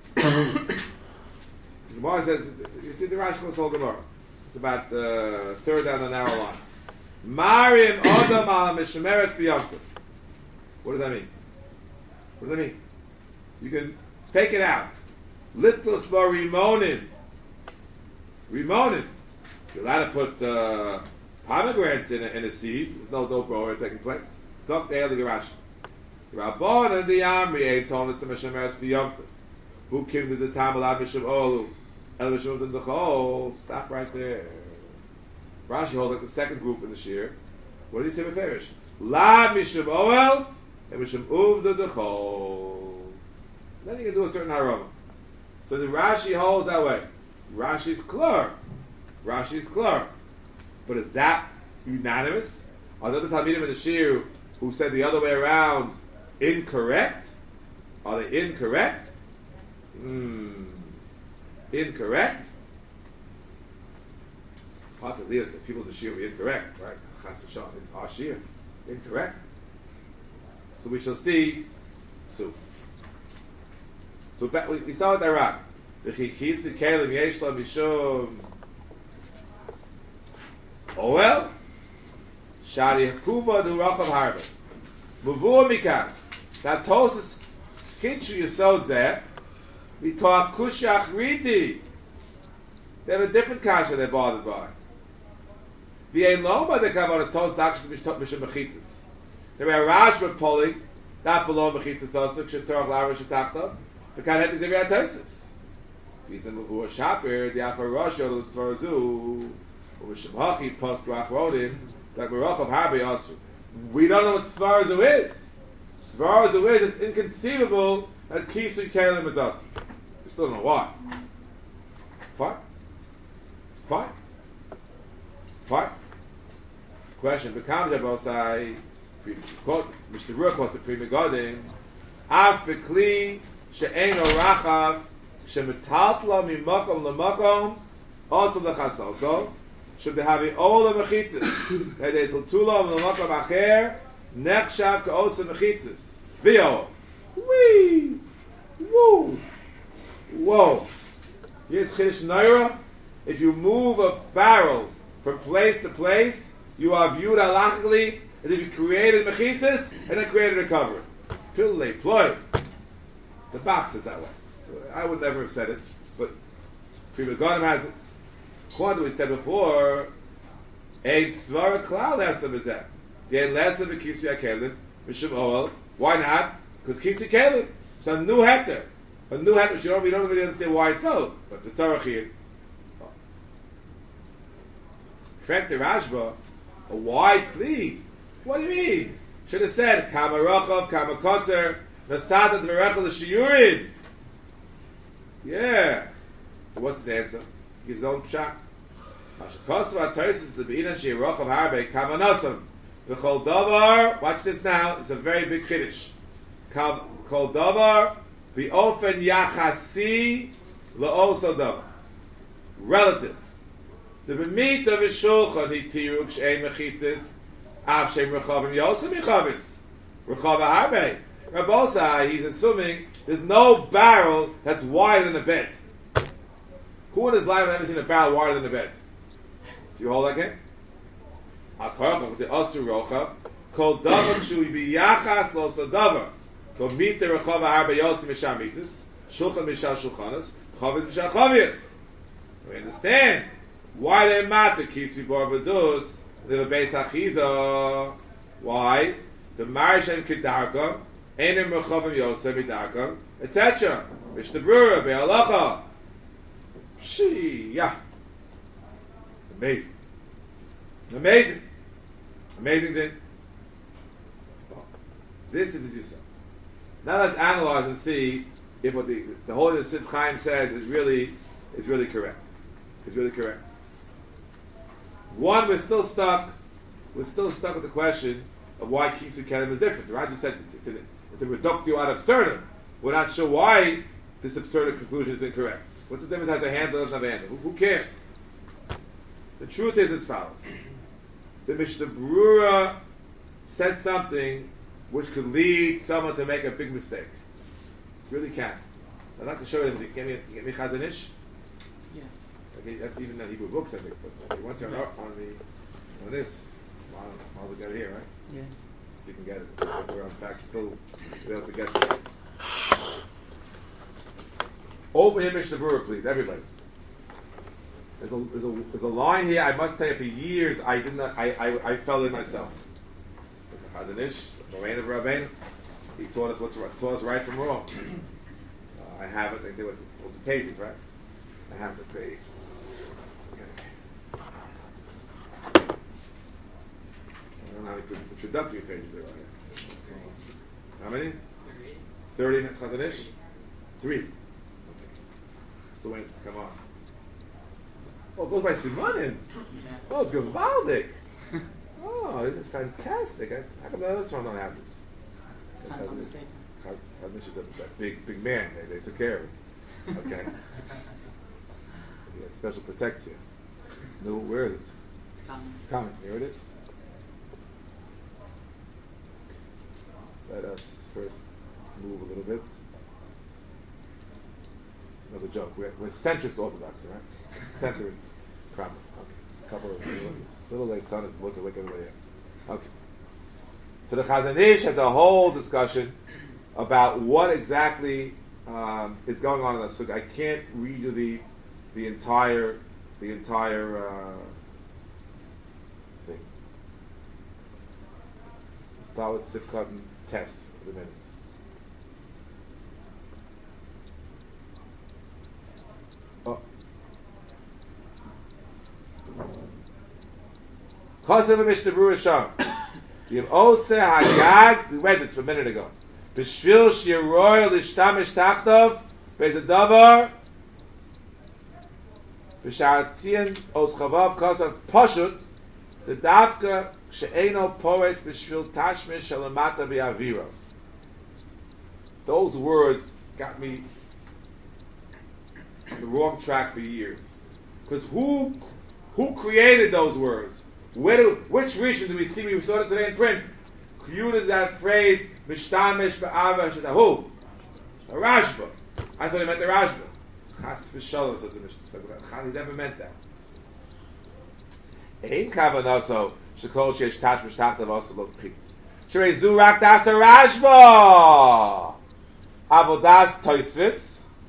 A: The Gemara says, you see the Rashi goes whole Gemara. It's about third down the narrow lines. Marim Adam al Mishemeres B'Yomtiv. What does that mean? What does that mean? You can take it out. Litlos bar Rimonin. Rimonin. You're allowed to put pomegranates in a sieve. There's no grower taking place. Stop there, the Garash. Rabban and the Amri ain't told us the Mishemeres B'Yomtiv. Who came to the time of Mishum Olu? El Mishum of the Chol. Stop right there. Rashi holds like the second group in the Shir. What did he say with Farish? La Mishum Oel and Mishum Uvda the Chol. Then you can do a certain harama. So the Rashi holds that way. Rashi's clear. Rashi's clear. But is that unanimous? Are the other Talmidim in the Shir who said the other way around incorrect? Are they incorrect? Incorrect? Part of the people in the Shir were incorrect, right? Our Shir. Incorrect. So we shall see soon. So we start with Iraq. The Chichisi Kelim Yeshla Mishum Oel Shari Kuva Du Racham Harbe Muvua Mikan that Tosis Kitchu Yisod Zeh we talk Kushach Riti. They have a different kasha they're bothered by. V'ein loma they come on a toast actually mishum mechitzas. They were Rash with Poli that below mechitzas also kshetorach larash shetachtav. The kind of they were tosis. He's the muvur shaper the afarosh yodel svarzu u'mishum hachi post rach rodim that meracham harbe asu. We don't know what svarzu is. Svarzu is it's inconceivable that kisu kelim is us. We still don't know why. Fine. Question becomes about say, quote, Mr. Ruach quote the Pri Megadim, Av bekli she'eino rachav she'metaltla mimakom lemakom also lechasoso should they have all the mechitzas that they tultula lemakom acher nechshav ka'osa mechitzas v'yo wee whoa here's Chiddush Naira. If you move a barrel from place to place, you are viewed halachically as if you created mechitzas and then created a cover. Pillei ploy. The box is that way. I would never have said it, but Pri Megadim has it. According to what we said before, a svara klal has to be the less of a kisi akelim, mishum oel. Why not? Because kisi kelim. So a new heter. A new heter, we don't really understand why it's so. But the tzarech here. Frank the Rashba, a wide kli. What do you mean? Should have said, Kama Rochav, Kama Kotzer, Nasata Dverechel Shiyurin. Yeah. So what's his answer? His own pshat. Mashakosva Tosis the Beinan Shei Rochav Harbe Kama Nosam. V'chol Davar. Watch this now. It's a very big kiddush. Kol Davar B'ofen Yachasi La'oso Davar. Relative. The B'mit of his Shulchan He Tiruk She'en Mechitzis Av Shem Rechavim Yosem Mechavis Rechav Harbe. Rabosai, he's assuming there's no barrel that's wider than a bed. Who in his life has ever seen a barrel wider than a bed? So you hold that game? Akarach with the Asur Rochav, called Davar Shui Biyachas Lo Sadavar, to meet the Rechav Harbe Yosem Mishamitis, Shulchan Mishal Shulchanas, Chavit Mishal Chavias. We understand why they matter. Kisvi Bar Vadus, the Beis Achiza. Why? The Marishem Kedarka. Einem Rechavim Yosef Midakam, etc. Mishnah Brura, Be'alacha. Yeah. Amazing. Amazing. Amazing thing. Well, this is as you said. Now let's analyze and see if what the whole Sid Chaim says is really correct. Is really correct. One, we're still stuck with the question of why Kisu Kelim is different. The Rashi said to reductio ad absurdum. We're not sure why this absurd conclusion is incorrect. What's the difference? Has a handle, doesn't have a handle? Who cares? The truth is as follows: the Mishnah Brura said something which could lead someone to make a big mistake. It really can. I'd like to show you. Get me Chazon Ish.
B: Yeah.
A: Okay, that's even the Hebrew books, I think. But once you're on this, I'll get it here, right?
B: Yeah.
A: You can get it. We're in fact still able to get this. Open your Mishnah Brura, please, everybody. There's a line here. I must tell you, for years I fell in myself. Chazon Ish, Moraine of Rabbeinu, he taught us right from wrong. I have it. I think they were the pages, right? I have the page. I don't know how many introductory pages there are here. How many? 30 Chazon Ish? 3. Okay. Still waiting to come on. Oh, it goes by Simanim. Oh, it's Gavaldik. Oh, this is fantastic. How come the other one don't have this? Chazon Ish is a big man. They took care of him. Okay. Special protect here. No, where is it?
B: It's coming.
A: It's coming. Here it is. Let us first move a little bit. Another joke. We're centrist orthodox, right? Centering problem. Okay. Couple of little late son is about to wake everybody up. Okay. So the Chazon Ish has a whole discussion about what exactly is going on in the sukkah. I can't read you the entire thing. Let's start with Sifkat and Tess for the minute. Kosev Mishnah Brura Sham. Yiv Ose Hagag. We read this a minute ago. B'shvil shiroy lishtamish tachtov be'ez davar b'sharatzian os chavav kosev pashut the davka she'eno pores b'shvil tashmish shalamata bi'aviro. Those words got me on the wrong track for years. Because who created those words? Which region do we see? We saw it today in print. Created that phrase, Mishtamish ba'ava shetahu. A Rashba. I thought he meant the Rashba. Chas v'shalom says the Mishnah. He never meant that. Ein kavanaso shekol sheish tashmish tachtav also lo chitzis. Shrei zurak das a Rashba. Avodas toisvis.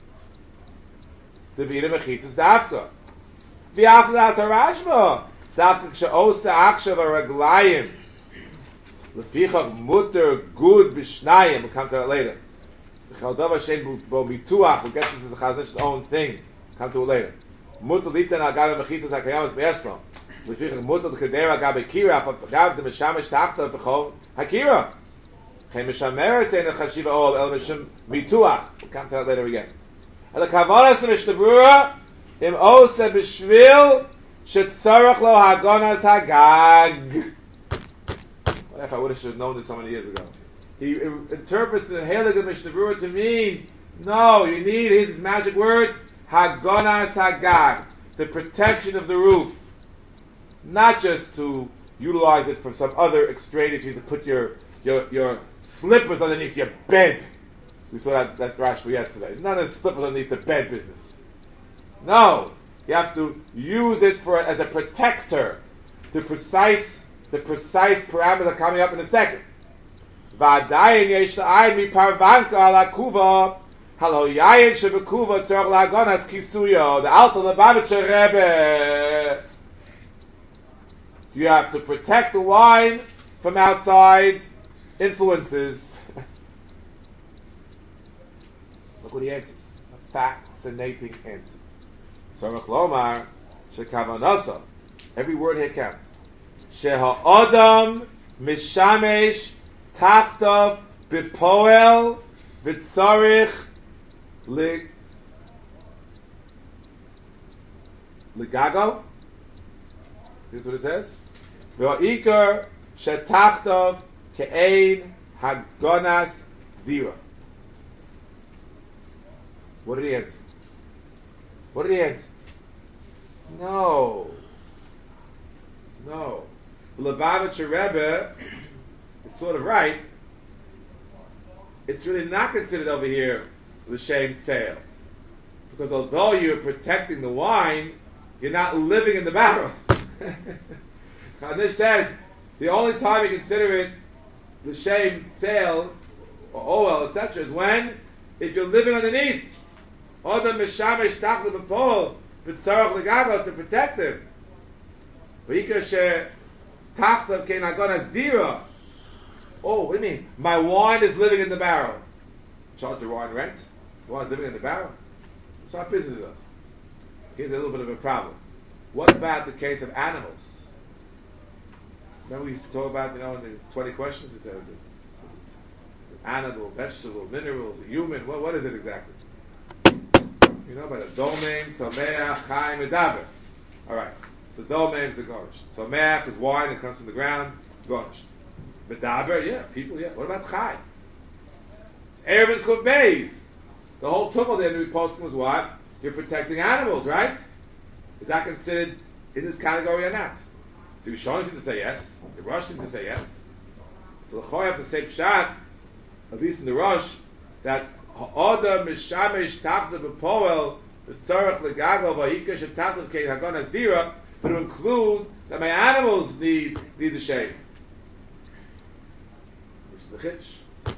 A: The bina mechitzis dafka. V'afla das a Rashba. Dafka kshe'osa akshav a raglayim. Lefichach mutter good b'shnayim. We'll come to that later. Chaldava Shem Bo Mituach, we'll get this as a Chaznish's own thing. Come to it later. Mutal Litan Agabe Mechitzas HaKayamas Be'eslo. Lefichach Mutal Kedera Agabe Kira, Agabe the Meshamish Tachta B'chol HaKira. Chem Meshamer Sein HaChashiva Ol, El Meshem Mituach. We'll come to that later again. And the Kavanas of Mishtabrura, Im Ose B'Shvil, Shetzorach Lo Hagonas Hagag. What if I would have known this so many years ago? He interprets the Heilig of Mishnah Berurah to mean, no, you need his magic words, Hagonas Hagag, the protection of the roof. Not just to utilize it for some other extraneous, you need to put your slippers underneath your bed. We saw that Rashba yesterday. None of the slippers underneath the bed business. No, you have to use it as a protector. The precise parameter coming up in a second. V'adayin yesh la'ayin mi parvanka ala kuva halo yayin shebekuva tzorach la'agonas kisuyo. The Alter Lubavitcher Rebbe. You have to protect the wine from outside influences. Look what he answers. A fascinating answer. Tzorach lomar shekavanasa. Every word here counts. Sheha Adam Mishamesh Tachtav Bipoel Vitzarich Ligago. Here's what it says. Ve'ikar Shetachtav Ke'ein Hagonas Dira. What did he answer? What did he answer? No. The Lubavitcher Rebbe is sort of right. It's really not considered over here l'shem tzeil, because although you're protecting the wine, you're not living in the barrel. Chazanish says the only time you consider it l'shem tzeil or oel, etc., is when if you're living underneath. Odam mishamesh tachta b'pol v'tzarach legago, to protect him. V'ikar she tachta kein hagonas dira. Oh, what do you mean? My wine is living in the barrel. Charge the wine rent? The wine's living in the barrel? It's not business with us. Here's a little bit of a problem. What about the case of animals? Remember we used to talk about, in the 20 questions, it says, is it animal, vegetable, minerals, human, what is it exactly? By the domain, Tzomeach, Chaim, Medaber. Alright, so domain is a garnish. Tzomeach is wine, it comes from the ground, garnish. Medaber, yeah, people, yeah. What about Chaim? Erevin Kuv. The whole tumult there in the posting was what? You're protecting animals, right? Is that considered in this category or not? The Rishonim seem to say yes. The Rosh seem to say yes. So the Choy have to say pshat, at least in the Rosh, that Ha'oda mishamesh tachta b'poel v'tzorach legago v'hika shetachta kein hagonas dira, but to include that my animals need the shade, which is the chiddush.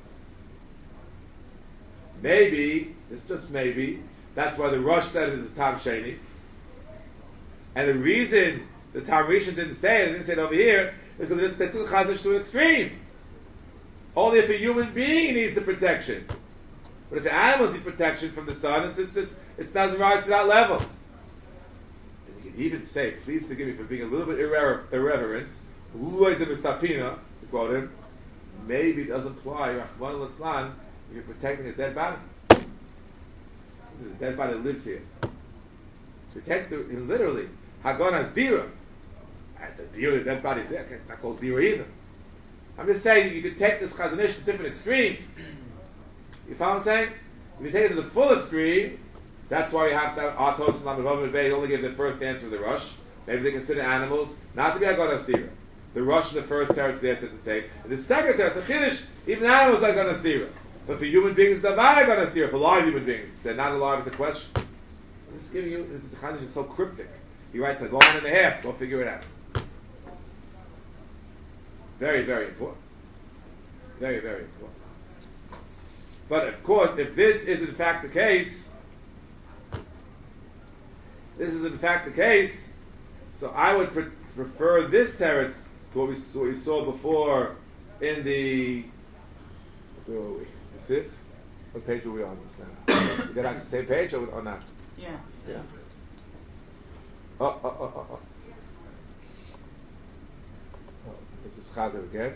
A: Maybe, it's just maybe, that's why the Rosh said it is a Tam Sheni. And the reason the Tam Rishon didn't say it over here, is because they took Chazanish to an extreme. Only if a human being needs the protection. But if the animals need protection from the sun, it doesn't rise to that level. And you can even say, please forgive me for being a little bit irreverent, to quote him, maybe it doesn't apply, Rahman al-Islam, if you're protecting a dead body. The dead body lives here. Protect him literally. Hagonas dira. That's a dira, the dead body's there. It's not called dira either. I'm just saying you could take this chazanish to different extremes. You follow what I'm saying? If you take it to the full extreme, that's why you have to have Atos and Lamavavim Bey only give the first answer of the Rosh. Maybe they consider animals not to be Hagonas dira. The Rosh in the first teretz there said the same. In the second teretz, the Chiddush, even animals are Hagonas dira. But for human beings, it's not Hagonas dira. For live human beings, they're not alive. It's a question. I'm just giving you. The Chiddush is so cryptic. He writes a line and a half. Go figure it out. Very, very important. Very, very important. But of course, if this is in fact the case, so I would prefer this teretz to what we saw before in the, where were we? The Sif? What page are we on this now? You get on the same page or not?
B: Yeah.
A: Yeah. Oh. This is Chazer again.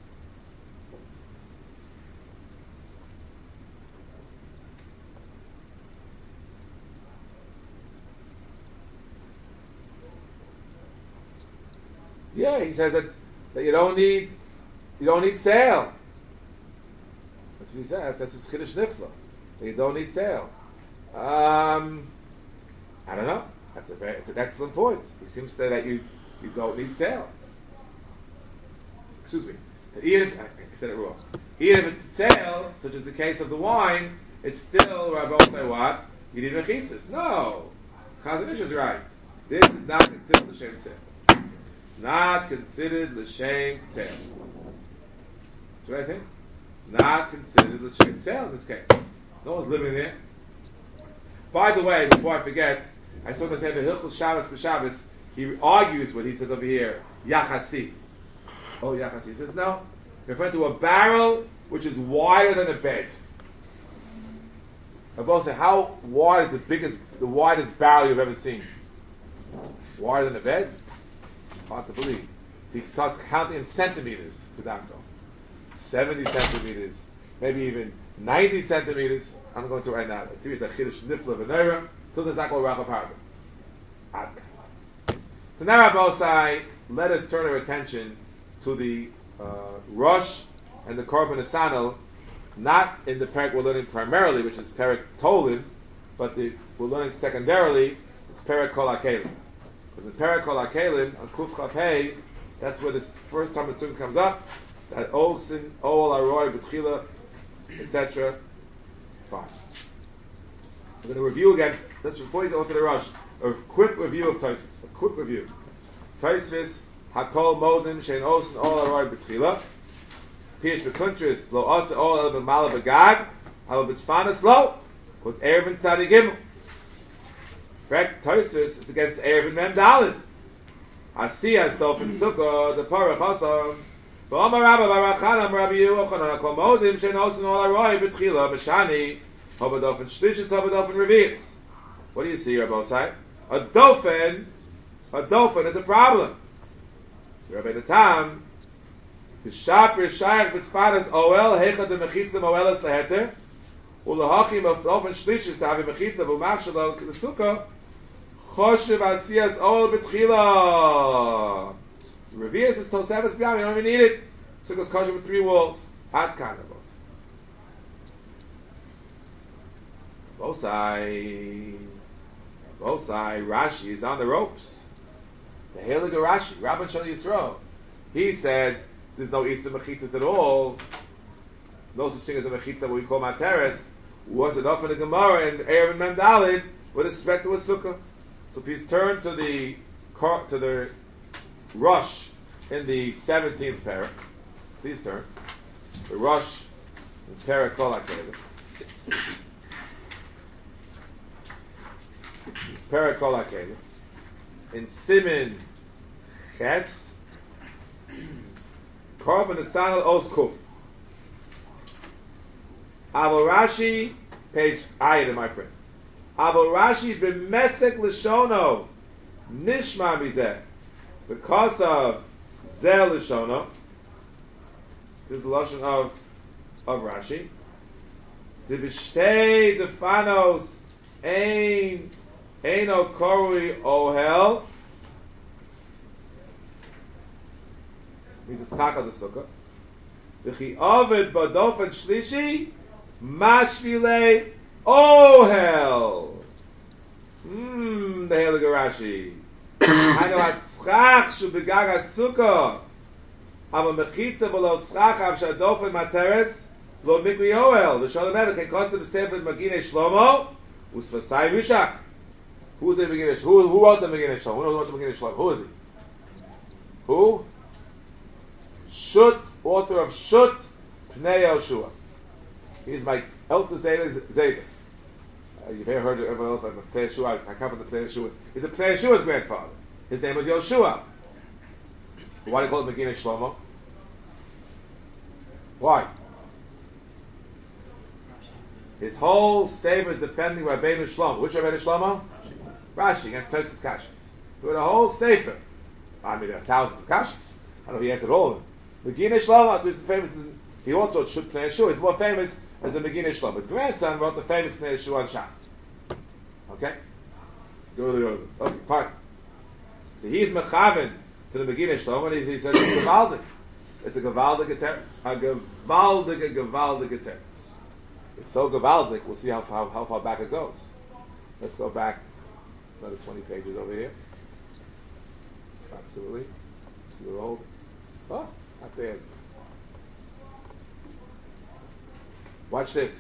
A: Yeah, he says that you don't need sale. That's what he says. That's his Chiddush Nifla. You don't need sale. I don't know. It's an excellent point. He seems to say that you don't need sale. Excuse me. Even if I said it wrong. Even if it's sale, such as the case of the wine, it's still Rabbi say what? You need mechitzas. No. Chazon Ish is right. This is not considered l'shem sale. Not considered l'shem sale. That's what I think. Not considered l'shem sale in this case. No one's living there. By the way, before I forget, I saw this have a Hilchos Shabbos b'Shabbos. He argues what he says over here, Yachasi. Oh, Yachasi. He says, no. Referring to a barrel which is wider than a bed. I both say, how wide is the widest barrel you've ever seen? Wider than a bed? Hard to believe. So he starts counting in centimeters to that go. 70 centimeters, maybe even 90 centimeters. I'm going to right now. The theory is a Chiddush Nifla V'Neira. Till the Zakol Racha Parga. So now Rabbosai, let us turn our attention to the Rosh and the Korban Asanel, not in the Perek we're learning primarily, which is Perek Tolin, but we're learning secondarily, it's Perek Kol HaKelim. Because in Perek Kol HaKelim, on Kuf Chaf Hey, that's where the first time the student comes up, that Olsin, Ol Aroy, B'tchila, etc. Fine. We're going to review again. Let's, before you go to the Rosh, a quick review of Tosfos. A quick review. Tosfos, Hakol Modim, Shein Olsin, Ol Aroy, B'tchila. Pish B'kuntris, Lo Osa, Ol El B'mala B'gag, Hal B'tfanas Lo, What's Erev Tzadi Gimel. Correct? Tosfos, it's against Erev Mem Dalid. Asiyas Dofen Sukkah, the Parach Hasam. V'omar Rabba Barachanam Rabbi Yehochanan Hakol Modim Shein Olsin Ol Aroy B'tchila B'shani Hobadofen Shlishis Hobadofen Revius. What do you see, Rabbosai? A dolphin is a problem. Rabbi Natam, the Shapir Shayach B'tfanas Oel Heicha de Mechitza Moelas Leheter Ulahachim of Dolphin Shlishis to have a Mechitza V'machshalal K'Sukkah Choshev Asiyas Oel B'tchila. Revius is Tosefes B'yam, you don't even need it. Sukkah's kosher with 3 walls. At kind of Bosai, Rashi is on the ropes. The Heilige Rashi, Rabban Shal Yisrael, he said there's no Easter Mechitzas at all. No such thing as a Mechitza, what we call Materes. What's it off in the Gemara and Erev and Mem Dalid with respect to a Sukkah. So please turn to the Rosh in the 17th parak. Please turn. The Rosh in Parak Kol HaKelim. Perek Kol HaKelim in Simin Ches Korban Asanel Os Kuf Aval Rashi, page Ayat in my print. Aval Rashi b'mesek l'shono nishma mizeh because of zeh l'shono. This is the lashon of Rashi. The b'shtei defanos Eino korui ohel. Means the schach of the sukkah. V'chi ovid badofen shlishi mashvile ohel. The Heilige Rashi. I know a schach shu begag sukkah. Ava mechitza v'lo schach av shadofen materes lo mikri ohel. V'sholem eved kekosem b'sefer Magine Shlomo. Usvasai Rishak. Who's the beginning? Who wrote the beginning? Who knows what the beginning? Who is he? Who? Shut, author of Shut Pnei Yoshua. He's my elder Zayda. You've heard of everyone else like the Pnei Yeshua. I come from the Pnei Yeshua. He's the Pnei Yeshua's grandfather. His name was Yoshua. Why do you call it Beginning Shlomo? Why? His whole sefer is defending Rabbeinu Shlomo. Which Rabbeinu Shlomo? Rashi against Tosfos Kashas. With a whole sefer. I mean, there are thousands of Kashas. I don't know if he answered all of them. Megillah Shlomo, so he's famous. He also should play Yeshua. He's more famous as the Megillah Shlomo. His grandson wrote the famous Pnei Yeshua on Shas. Okay? Okay, fine. So he's mechaven to the Megillah Shlomo, and he says it's Gavaldik. It's a Gavaldik teretz. A Gavaldik teretz. It's so Gavaldik, we'll see how far back it goes. Let's go back another 20 pages over here. Absolutely. See we're old. Oh, not bad. Watch this.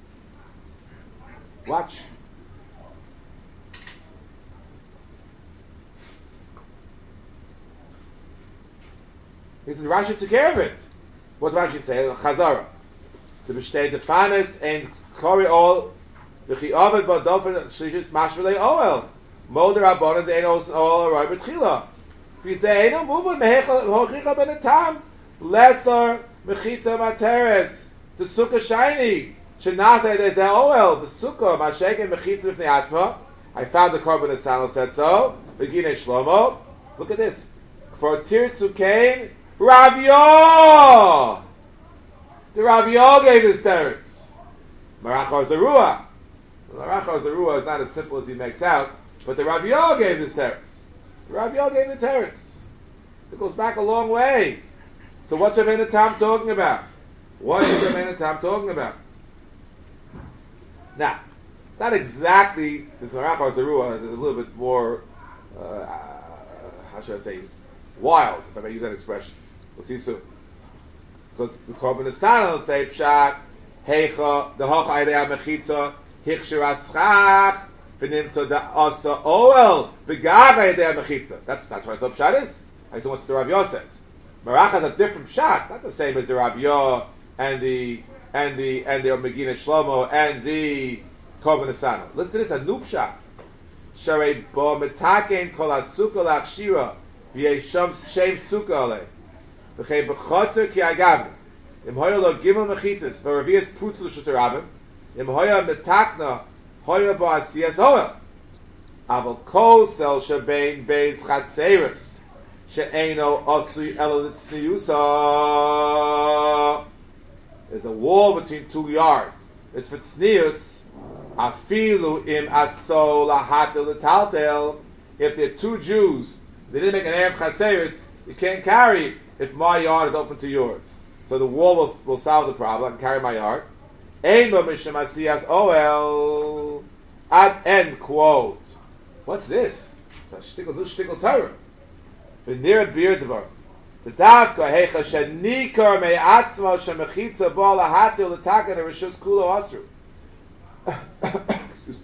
A: Watch. He says Rashi took care of it. What's Rashi say? Chazara. To bestay the fanes and kori all v'chi aved b'dofen shlishis mashvelei oel. Moder abona dein os oel aroi b'tchila. If say no movement mehechal hochicha ben etam lesser mechitza materes the sukkah shiny shenasa there's a oel the sukkah masheken mechitza b'fnei atzma. I found the korban asano said so. Beginning Shlomo. Look at this. For tirtzu kain Rav Yo. The Rav Yo gave this teretz. Marachar Zerua. Marachar Zerua is not as simple as he makes out, but the Rav Yo gave this teretz. The Rav Yo gave the teretz. It goes back a long way. So what's Rabbeinu Tam talking about? What is Rabbeinu Tam talking about? Now, it's not exactly, this Marachar Zerua is a little bit more, how should I say, wild, if I may use that expression. We'll see soon. Because the Korban Asana will say, Pshat, Heicha, the Hoch Aidei HaMechitza, Hichshir Aschach, V'nimtza da Asa Oel, V'gag Aidei HaMechitza. That's what I thought Pshat is. I thought what the Rav Yo says. Marach has a different Pshat, not the same as the Rav Yo and the Megillah Shlomo and the Korban Asana. Listen to this, a new Pshat. Sharei Bo Metaken Kol HaSukkah L'Achshira, V'yei Shem Sukkah Alei. V'chei b'chotzer ki agavim. Im hoya lo gimel mechitzes, v'revias putz l'shus rabim. Im hoya metakna, hoya bo asiyas hoel. Aval kol sel shebein beis chatzeres, she'eino osui elo l'tzniusa. There's a wall between 2 yards. It's for tznius, afilu im aso lahatel l'taltel. If there are 2 Jews, they didn't make an erev chatzeres, you can't carry if my yard is open to yours. So the wall will solve the problem. I can carry my yard. Ein bo mishem asiyas oel. At end quote. What's this? It's a shtickle Torah. V'nira bir dvar. The davka heicha shenikar me'atzma shemechitza bo lahatil l'taken rishus kulo asru. Excuse me.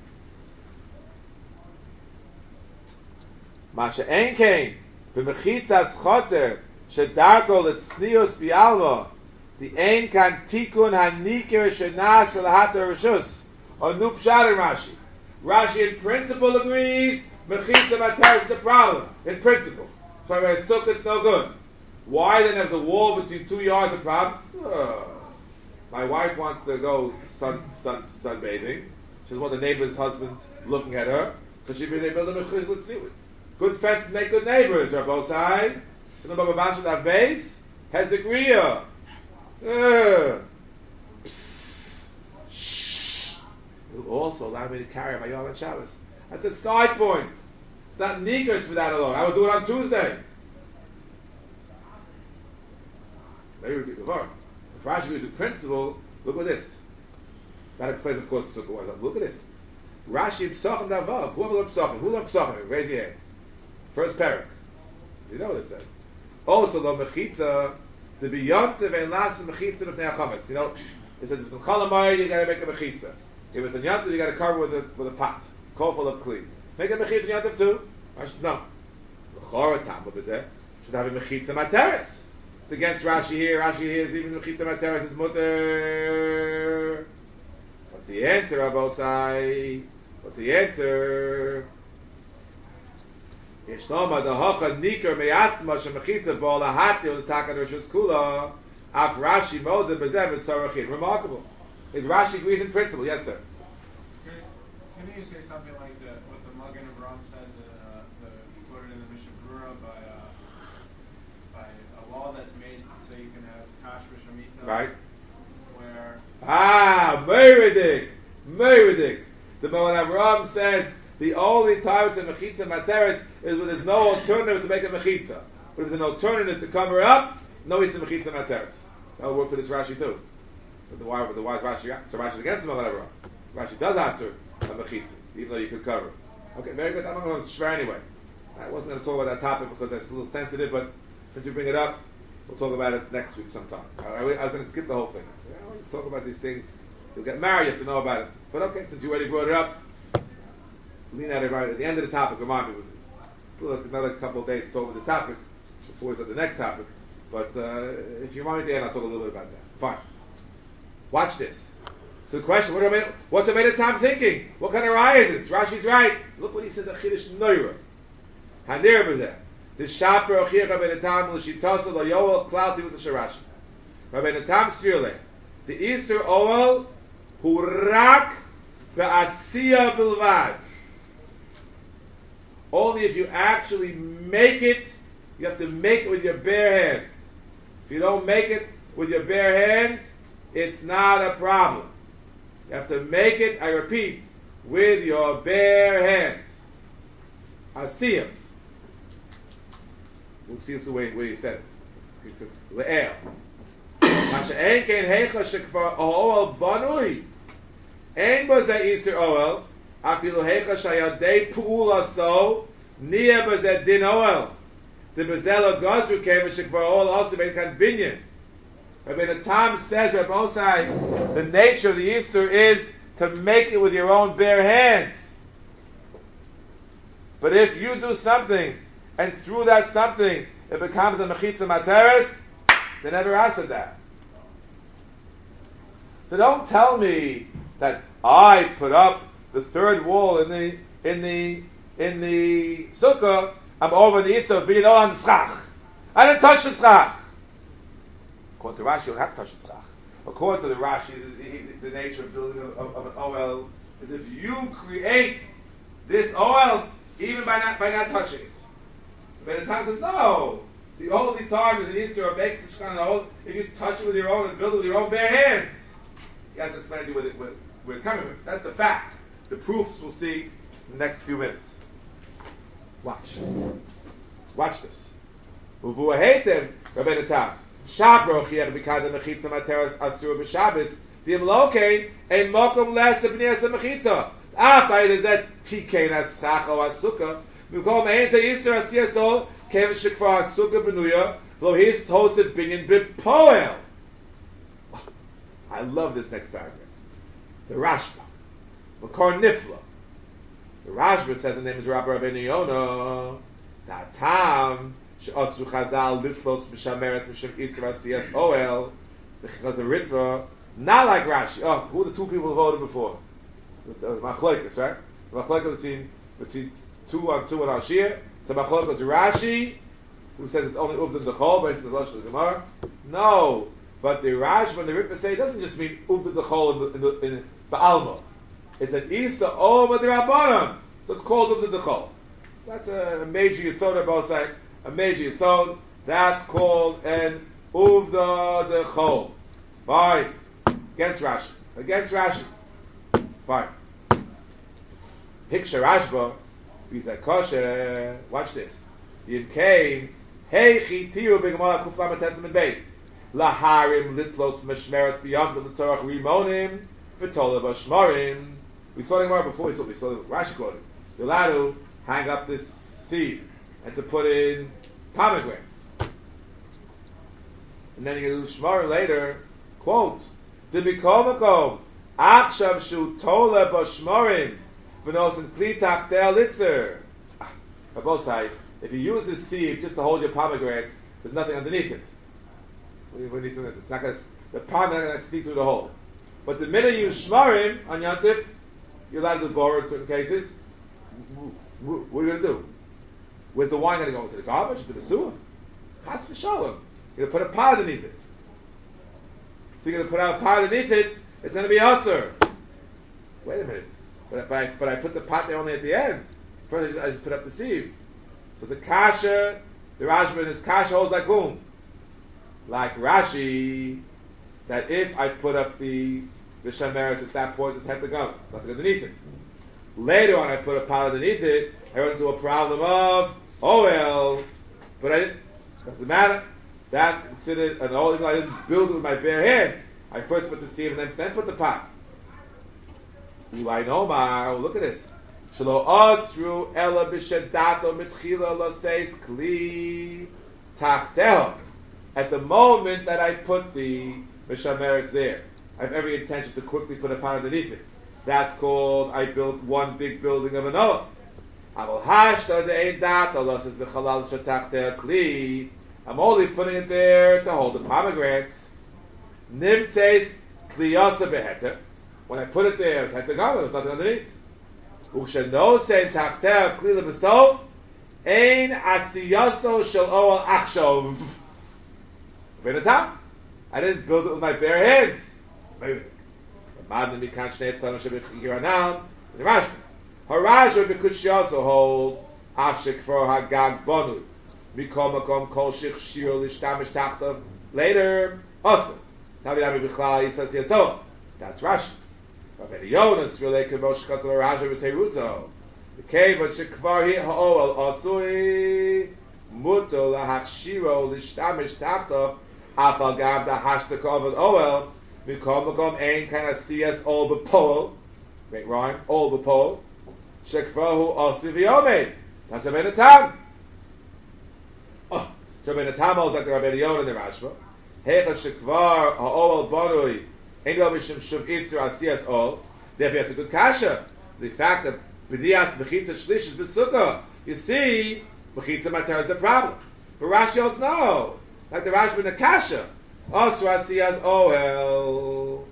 A: Masha ein kain b'mechitzas chotzer shedarko l'tznius bi'alma the ein kan tikun hanikir shenas lahatil rishus. Or nu pshat in Rashi. Rashi in principle agrees mechitza matar is the problem. In principle. So if I suck, it's no good. Why then has a wall between 2 yards the problem? My wife wants to go sunbathing. She doesn't want the neighbor's husband looking at her. So they build a mechitza l'tznius. Good fences make good neighbors. Are both sides. So the Baba Basha that base has a griya. It will also allow me to carry my Yom Shabbos. That's a side point. It's not niggers for that alone. I will do it on Tuesday. Maybe we the Gemara. If Rashi is a principle, look at this. That explains, of course, Sukkah. Look at this. Rashi Psachim Davav. Whoever Psachim. Who Psachim? Raise your hand. First parak. You know what it said. Also, the mechitza, the biyontiv and last mechitza b'fnei hachametz. You know, it says if it's in chalamayid, you got to make a mechitza. If it's in Yantiv, you got to cover with a pot, coal full of clean. Make a mechitza in Yantiv too? I should know. The chorah tam should have a mechitza materes. It's against Rashi here. Rashi here is even mechitza materes is mutter. What's the answer, Abosai? What's the answer? Yeshnoma the hocha nikar me'atzma shemechitza bo lahatil l'takan rishus kula af Rashi moda bezev et sarachin. Remarkable. Is Rashi agrees in principle? Yes, sir.
B: Can you say something like what the Magen Avraham says you quoted in the Mishnah Berurah by a wall that's made so you can have kashrus shamita?
A: Right.
B: Where
A: Meridik. The Magen Avraham says the only time it's a mechitza materis is when there's no alternative to make a mechitza. But if there's an alternative to cover up, no, it's a mechitza materis. That will work for this Rashi too. But the why is Rashi? So Rashi is against the Magen Avraham. Rashi does answer a mechitza, even though you could cover it. Okay, very good. I'm not going to shver anyway. I wasn't going to talk about that topic because it's a little sensitive, but since you bring it up, we'll talk about it next week sometime. I was going to skip the whole thing. When you talk about these things, you'll get married, you have to know about it. But okay, since you already brought it up, lean at it right at the end of the topic, remind me. Still another couple of days to talk about this topic before we start the next topic. But if you remind me at the end, I'll talk a little bit about that. Fine. Watch this. So the question, what's a made of time thinking? What kind of raya is this? Rashi's right. Look what he says, Achidish Neura. Handir b'zeh. The shaper ochiecha ben etam l'shitosel lo yoel klauti with the sharashi. Rabbi Natam Sirle. The Isser Oel Hurak Be'asiya Bilvad. Only if you actually make it, you have to make it with your bare hands. If you don't make it with your bare hands, it's not a problem. You have to make it, I repeat, with your bare hands. Asiyah. We'll see the way he said it. He says, Le'el. Masha ein kein heicha shekvar oel banui. Ein bo ze iser oel, afilu heicha shayadei pu'ula so, nia bo ze din oel. The bezelo gozru came and shekvar oel also ben kan binyan. Rabbi Natam says, Rabbi Osai, the nature of the Easter is to make it with your own bare hands. But if you do something, and through that something, it becomes a mechitza materis, they never answered that. So don't tell me that I put up the third wall in the sukkah. I'm over the Easter of being all on the schach. I didn't touch the schach. According to Rashi, you don't have to touch the schach. According to the Rashi, the nature of building of an oil is if you create this oil even by not touching it. But the time says no. The only time is the Easter of making such kind of oil if you touch it with your own and build it with your own bare hands. He has to explain to you where it's coming from. That's the fact. The proofs we'll see in the next few minutes. Watch this. Uvu hatem Rabbi Natam. Shabro chiach b'kad mechitza materas asur b'Shabbos. The imlokein ein mokum less of b'nias mechitza. After there's that tikein aschach o asukah. V'kol me'en te Easter asiyah sol kem shekvar asukah b'nuya lo his toset binyan b'poel. I love this next paragraph. The Rashba, Makor Nifla. The Rashba says the name is Rabbi Rabbeinu Yonah. Tatam she'asru Chazal litlos b'shameret b'shem Isra Asiyas Oel. Because the Ritva, not like Rashi. Oh, who are the two people who voted before? The Machlokas, right? The Machlokas between two and Ashir. The Machlokas Rashi, who says it's only Uvdin Dechol, based on the Lashon of the Gemara. No. But the Rashba and the Ritva say it doesn't just mean Uvdin Dechol in Ba'alma. It's an Isa Oma de Rabbanan. So it's called Uvdin Dechol. That's a major Yisod on both sides. A major Yisod. That's called an Uvda Dechol. Fine. Against Rashi. Fine. Picture Rashba. He's like kosher. Watch this. Yimkein. Hey Chitiyu B'Gemara Kuflam Testament Beis. Laharim Litlos Meshmeres B'Yam L'Tzorach Rimonim V'Tola B'Shmarim. We saw the Gemara before. We saw the Rashi quoted. You're allowed to hang up this seed and to put in pomegranates. And then you do Shmarim later. Quote. D'Mikomakom Achshav Shu Tola B'Shmarim V'Nosen Klitach Del Litzer. On both sides, if you use this sieve just to hold your pomegranates, there's nothing underneath it. It's not going to, the pomegranate not going to sneak through the hole. But the minute you use shmarim on Yantif, you're allowed to borrow in certain cases. What are you going to do? Where's the wine going to go? Into the garbage? Into the sewer? Chas v'shalom. You're going to put a pot underneath it. So you're going to put out a pot underneath it it's going to be usher. Wait a minute. But I put the pot there only at the end. First, I just put up the sieve. So the kasha, the Rashba in his kasha holds like whom? Like Rashi, that if I put up the Shameret at that point, it's had to go, nothing underneath it. Later on, I put a pot underneath it, I run into a problem of, oh well, but I didn't, doesn't matter. That's considered an old, even though I didn't build it with my bare hands. I first put the sieve and then put the pot. Ulai Nomar, look at this. Shelo asru ela b'shadato mitchila lo seis kli tachteho. At the moment that I put the mishameres there, I have every intention to quickly put a pot underneath it. That's called, I built one big building of an oah. Aval hashta de'ein dato lo seis b'chalal shetachteho kli. I'm only putting it there to hold the pomegranates. Nimtzeis kliyasa beheter. When I put it there, it's had to go, there's nothing underneath. U'sheno sein tachtel klila b'sof, ein asiyaso shel oal achshov. I didn't build it with my bare hands. The Rashba could also hold afshik for hagag bonu. Mikol makom kol shich shir lishtamish tachtav. Later, also. Tavidami b'chlal yisas yaso. That's Rashi. Rabbi Yonas really could Moshe Katzal Raja v'Teirutzo. The cave of Shekvar ha'ol asui muto lahachshiro lishtamish tachtav afal gav da hashtaka of oel mikol makom ein kind of CS ol b'pol. Great rhyme. Ol b'pol. Shekvar hu asui v'yomed. That's Rabbi Natam. Oh, Rabbi Natam holds like the Rabbi Yonah in the Rashba. Hecha shekvar ha'ol banui. Therefore, it's a good kasha. The fact that b'dias b'chitza shlish is b'sukkah. You see, b'chitza mater is a problem. But Rashi holds no. Like the Rashi in the kasha. Also, asiyas oel.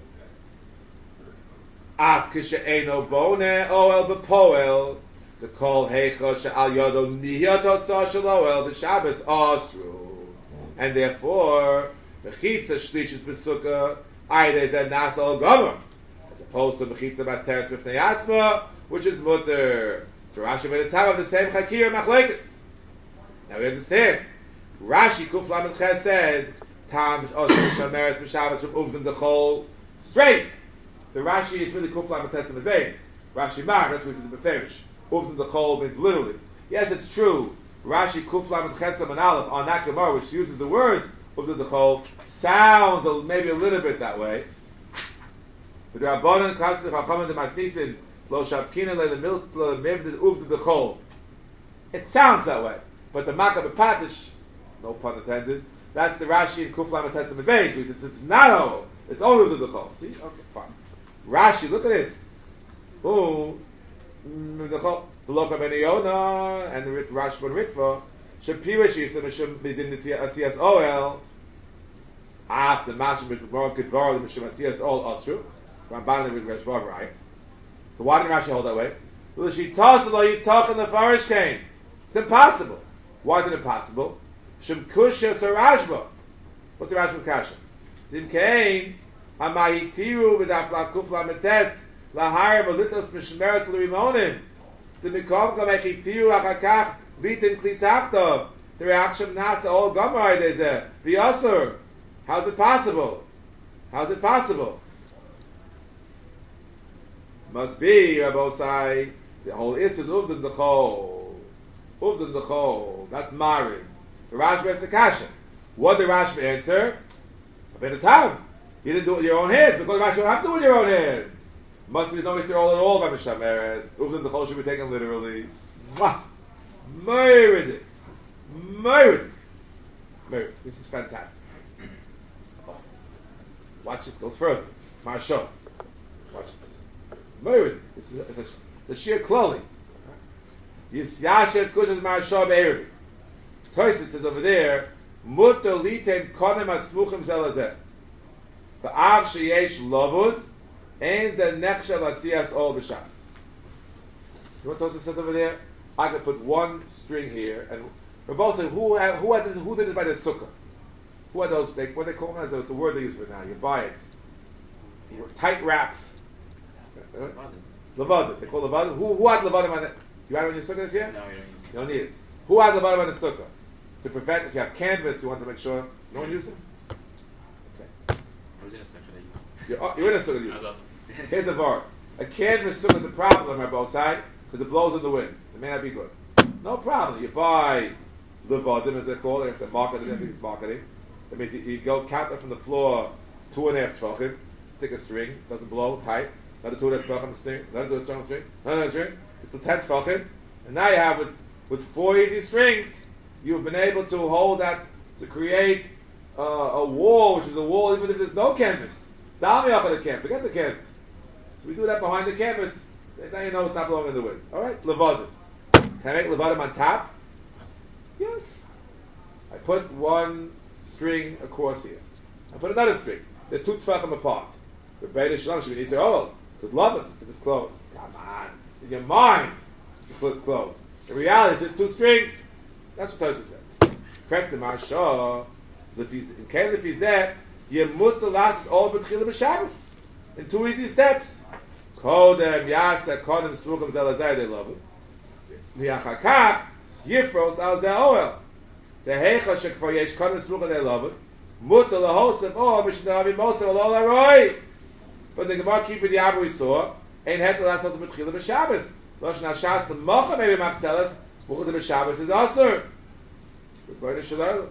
A: Af kisha eino bone oel b'poel. The kol heicha she'al yodo niyot otzah shel oel b'shabbos asru. And therefore, b'chitza shlish is b'sukkah. There's a nasal gomer, as opposed to mechitza materes b'fnei atzma, which is mutter. So Rashi made a time of the same chakir machlekes. Now we understand. Rashi kuf lamed ches said tam shameres b'shabbos from uvdim dechol straight. The Rashi is really kuf lamed ches in the base. Rashi mar, that's what it's in the beferish. Uvdim dechol means literally. Yes, it's true. Rashi kuf lamed ches and aleph on that gemara, which uses the words uvdim dechol, sounds maybe a little bit that way. But the Rabbanan comes to the Chachamim the Masnisin lo shavkina le milst le mevdid uvd the chol. It sounds that way, but the Makah b'Patish, no pun intended. That's the Rashi in Kuf Lamed Tes and Beis, which says it's not all. It's only uvd the chol. See, okay, fine. Rashi, look at this. Oh, the chol, the Loka Ben Yonah and the Rashi Ben Ritva. Shapira she said Mishum Bidin Asiyas Oel. After Mashim B'Gmor Kedvar the Mishum Asiyas Oel Osru. Ramban with Rashbav writes. So why didn't Rashi hold that way? Well, she tossed it like you talk in the Farish came. It's impossible. Why is it impossible? Shem Kusha Sarashba. What's the Rashba's kasha? Dim came Amayitiru v'dafla kufla metes lahar v'litos mishmeret l'rimonim. Dim mikom kamechitiru achakach litin klitachtov. The reaction nasa all gamar there's v'yasur. How's it possible? How's it possible? Must be, Rabbosai, the whole is uvdin d'chol. Uvdin d'chol. That's Marim. The Rashba is the kasha. What did Rashba answer? Ben Tam. You didn't do it with your own hands, because Rashba don't have to do it with your own hands. Must be there's no Mr. all at all by Mishameres. Uvdin d'chol should be taken literally. Myrid. This is fantastic. Watch this, goes further. Marsha. Watch this. It's a sheer clothing. Yisyasher kushas Marsha be'erev. Toysis says over there, mutter liten konem asmuchim zelazeh. V'av sheyesh lovud, and the nechsha lasiyas all b'shas. You know what Toysis says over there? I could put one string here, and we're both saying, who did it by the sukkah? Who are those? What they call them? It's a word they use for now. You buy it. tight wraps. Levadim. They call levadim. Who had levadim on it? You had it on your sukkah this year?
C: No, we don't use
A: You
C: it.
A: don't need it. Who had levadim on the sukkah? To prevent, if you have canvas, you want to make sure no one used it? Okay.
C: I was in a sukkah that you.
A: You're in a sukkah to use
C: I
A: it.
C: love
A: Here's the var. A canvas sukkah is a problem on both sides because it blows in the wind. It may not be good. No problem. You buy levadim, as they call it. It's the marketing. I think it's marketing. That means you go count it from the floor 2.5 tefachim, stick a string, doesn't blow, tight. Another 2.5 tefachim string, another 2 tefachim string, another string. It's a 10 tefachim, and now you have with 4 easy strings, you've been able to hold that to create a wall, which is a wall even if there's no canvas. Down the upper the canvas, forget the canvas. So we do that behind the canvas. Now you know it's not blowing in the wind. All right, levadim. Can I make levadim on top? Yes. I put one string across here. I put another string. They're 2 tefachim apart. The Beit Shalom should be say, oh, because love it if it's closed. Come on. In your mind, it's closed. In reality, it's just 2 strings. That's what Tosha says. Correct the Marsha. In Ken Lefizet, Yemut the last all b'tchila b'Shabbos. In 2 easy steps. Kodem Yasa Kodem Smuchim Zelazai they love it. V'yachakach Yifros Al Zeh Oel. The Heicha Shekfor Yesh Kodem Smuchim they love it. Muta lahosef or Mishnah Moshe Al Aroi. But the Gemara keep with the Abba we saw. Ain't had the last also b'tchila b'Shabbos. Lashon Hashas the Mocha maybe Machzelas. Muchim the b'Shabbos is also. Rebbeinu Shalom.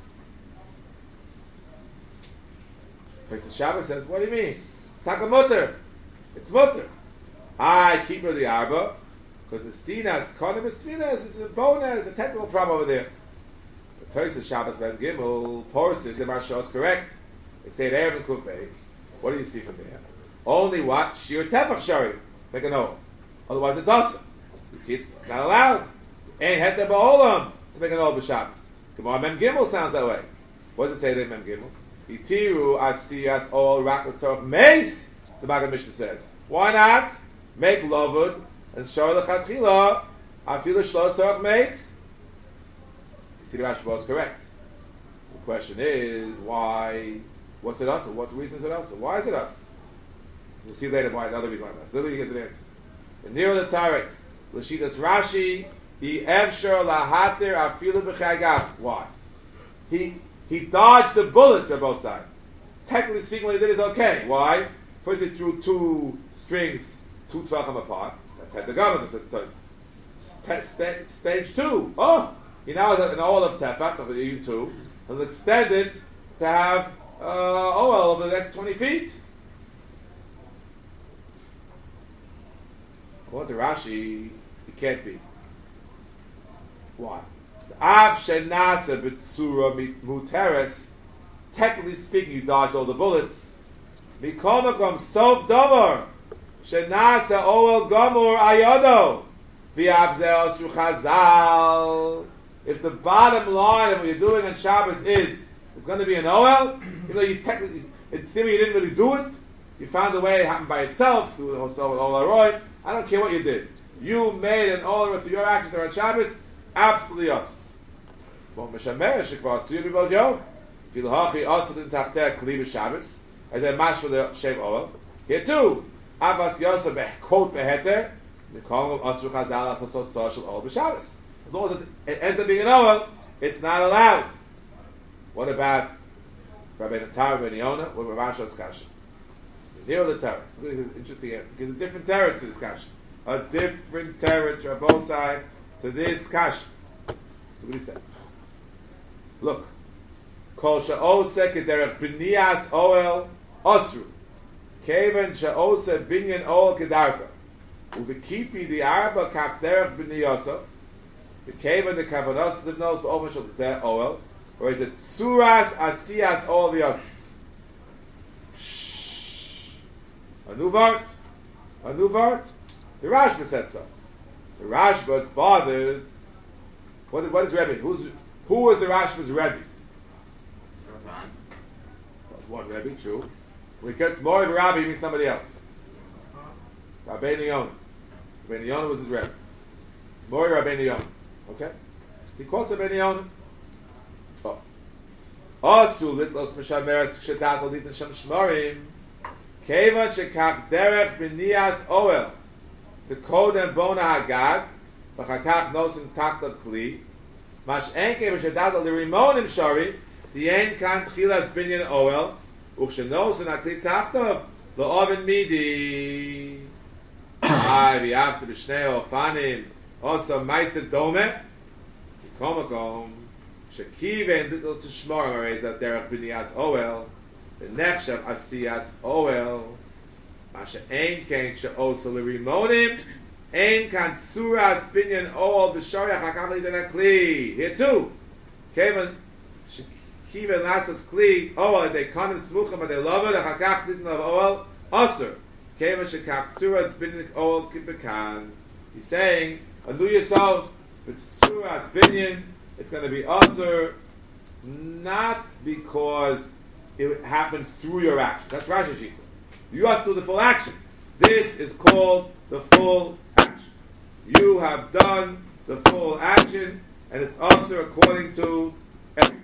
A: So Shabbos says, what do you mean? It's taka mutter. It's mutter. I keep her the arba because the stinas, konim is stinas, it's a bonus, it's a technical problem over there. The Tosa Shabbos Ben Gimel, Porsid, the Marsha is correct. They say there in Kuf Beis. What do you see from there? Only what? Shir Tefach Shari. Like a no. Otherwise it's awesome. You see it's not allowed. Ain't het the Ba'olam to make an old B'Shabbos. Gemara Mem Gimel sounds that way. What does it say there Mem Gimel? Itiru asiyas all rakotzor meis. The Maggid Mishnah says, why not make lovud and show lechatchila afilu shlo tzorach meis? See the Rashi was correct. The question is why? What's it us? What reason is it us? Why is it us? We'll see later why another reason why us. Literally gets an answer. The Nero the Taretz, Lashidas Rashi, he evshar lahatir afilu b'chagav. Why? He dodged the bullet to both sides. Technically speaking, what he did is okay. Why? First he threw 2 strings, 2 tefachim apart. That's had the government. Stage 2. Oh, he now has an oil of tefach of even 2, and extend it to have oil over the next 20 feet. According to Rashi, it can't be. Why? Av shenasa b'tzura muteres. Technically speaking, you dodged all the bullets. Mikomakom sof domer shenasa oel gomor ayodo v'avzeh osru chazal. If the bottom line of what you're doing on Shabbos is it's going to be an oel, even though you technically, in theory, you didn't really do it. You found a way it happened by itself through the whole Olaroid. I don't care what you did. You made an oel through your actions on Shabbos. Absolutely awesome. Well, Mishamer Shekvar Suyu B'Bojo, Filhachi Asad in Tachteh Kli B'Shabbos, and then Mash for the Shem Oel. Here too, Avas Yosef quote Beheter, the Kong of Asru Chazal Asot Social Oel B'Shabbos. As long as it ends up being an oel, it's not allowed. What about Rabbi Natar Ben Yonah or Rav Asher's kasha? Here are the teretz. Interesting answer. Because a different teretz to this kasha. A different teretz from both sides to this kasha. Look what he says. Look. Kol sha'oseh kederech b'niyas oel osru. Keven sha'oseh binyan oel kedarka. Uvekipi the arba kaf derech b'niyasa. The keven the kavanos livnos v'omen shal zeh oel. Or is it suras asiyas oel v'yosef? A new vart. The Rashba said so. The Rashba is bothered. What is Rebbe? Who was the Rashba's Rebbe?
C: Rabban.
A: That was one Rebbe, true. When it gets more of a Rabbi, he means somebody else. Rabbeinu Yonah. Rabbeinu Yonah was his Rebbe. More Rabbeinu Yonah. Okay? So he quotes Rabbeinu Yonah. Oh. Asu litlos mishameres shetat odit shem shmorim. Kevan shekach derech b'nias oel to kodem bona hagad v'chakach nosin taktav kli mash enke v'shadadal l'rimonim shari the ein kan tchilas binyan oel uchshenosin akli taktav lo'oven midi ay v'yavte b'shnei ofanim also ma'aseh dome tikomakom shekiven little to shmor areza derech b'nias oel the nechshav asiyas oel masha ein ken she'osa l'rimonim ein kan tzuras binyan oel b'shoriach hakam l'iden akli here too kevan shekiven lasas kli oel they kanim smuchim but they love it hakach l'iden of oel aser kevan shekach tzuras binyan oel kibekan he's saying anu yourself with tzuras binyan it's going to be aser not because it happened through your action. That's Rashi Shita. You have to do the full action. This is called the full action. You have done the full action, and it's also according to everybody.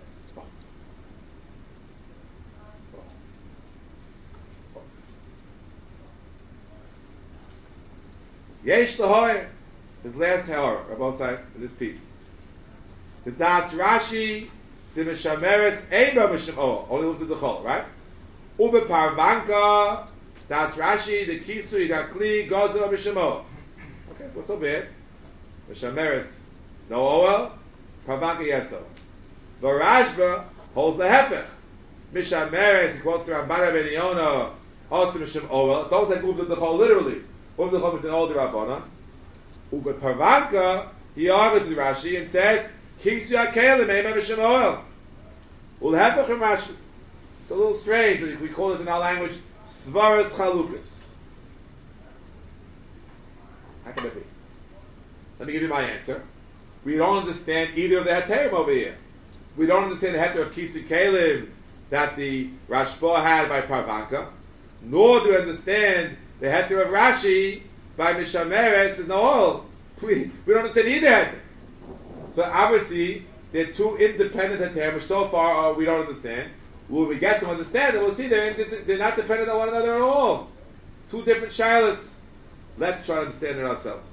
A: Yesh Lahoyer, his last Ha'or, Rabbi in this piece. The Das Rashi, the Mishameres ain't no Misham only look to the Chol, right? Ube Parvanka, Das Rashi, the Kisu, Yidakli, Gozo Misham okay, so what's so bad? Mishameres, no Oel, Parvanka Yeso. Varashba holds the Hefech. Mishameres, he quotes the Rambana Ben Yonah, also Misham Oel. Don't take Ube to the Chol literally. Ube to the Chol is an older Rabbana. Ube Parvanka, he argues with Rashi and says, Kisu Akelim, Eimah Misham Oel. Ulhepech from Rashi. It's a little strange, but we call this in our language, Svaras Chalukas. How can it be? Let me give you my answer. We don't understand either of the Heterim over here. We don't understand the Heter of Kisu Kalim that the Rashba had by Parvanka, nor do we understand the Heter of Rashi by Mishameres is no oil. We don't understand either Heter. So obviously, they're two independent Heterim, which so far we don't understand. When we get to understand it, we'll see they're not dependent on one another at all. Two different shilas. Let's try to understand it ourselves.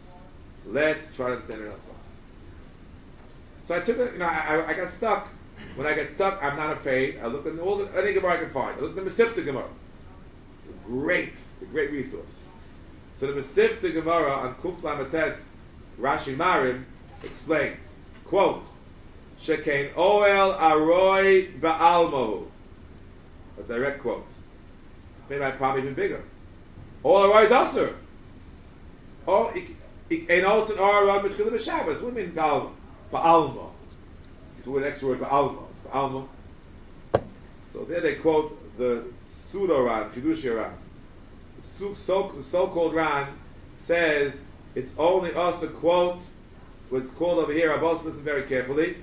A: So I took it, I got stuck. When I get stuck, I'm not afraid. I look at any Gemara I can find. I look at the Mesivta Gemara. It's a great resource. So the Mesivta Gemara on Kuf Lamates, Rashi Marim, explains, quote, Shekain Oel Aroi Ba'almohu. A direct quote. This made my problem even bigger. Oel Aroi is Asur. Oh, Ein Osen Aroi B'Tchilah B'Shabbos. What do you mean Ba'almo? Ba'almo. It's an extra word Ba'almo. It's Ba'almo. So there they quote the pseudo Ran, Kiddushi Ran. The so-called Ran says it's only us a quote. What's called over here, I've also listened very carefully.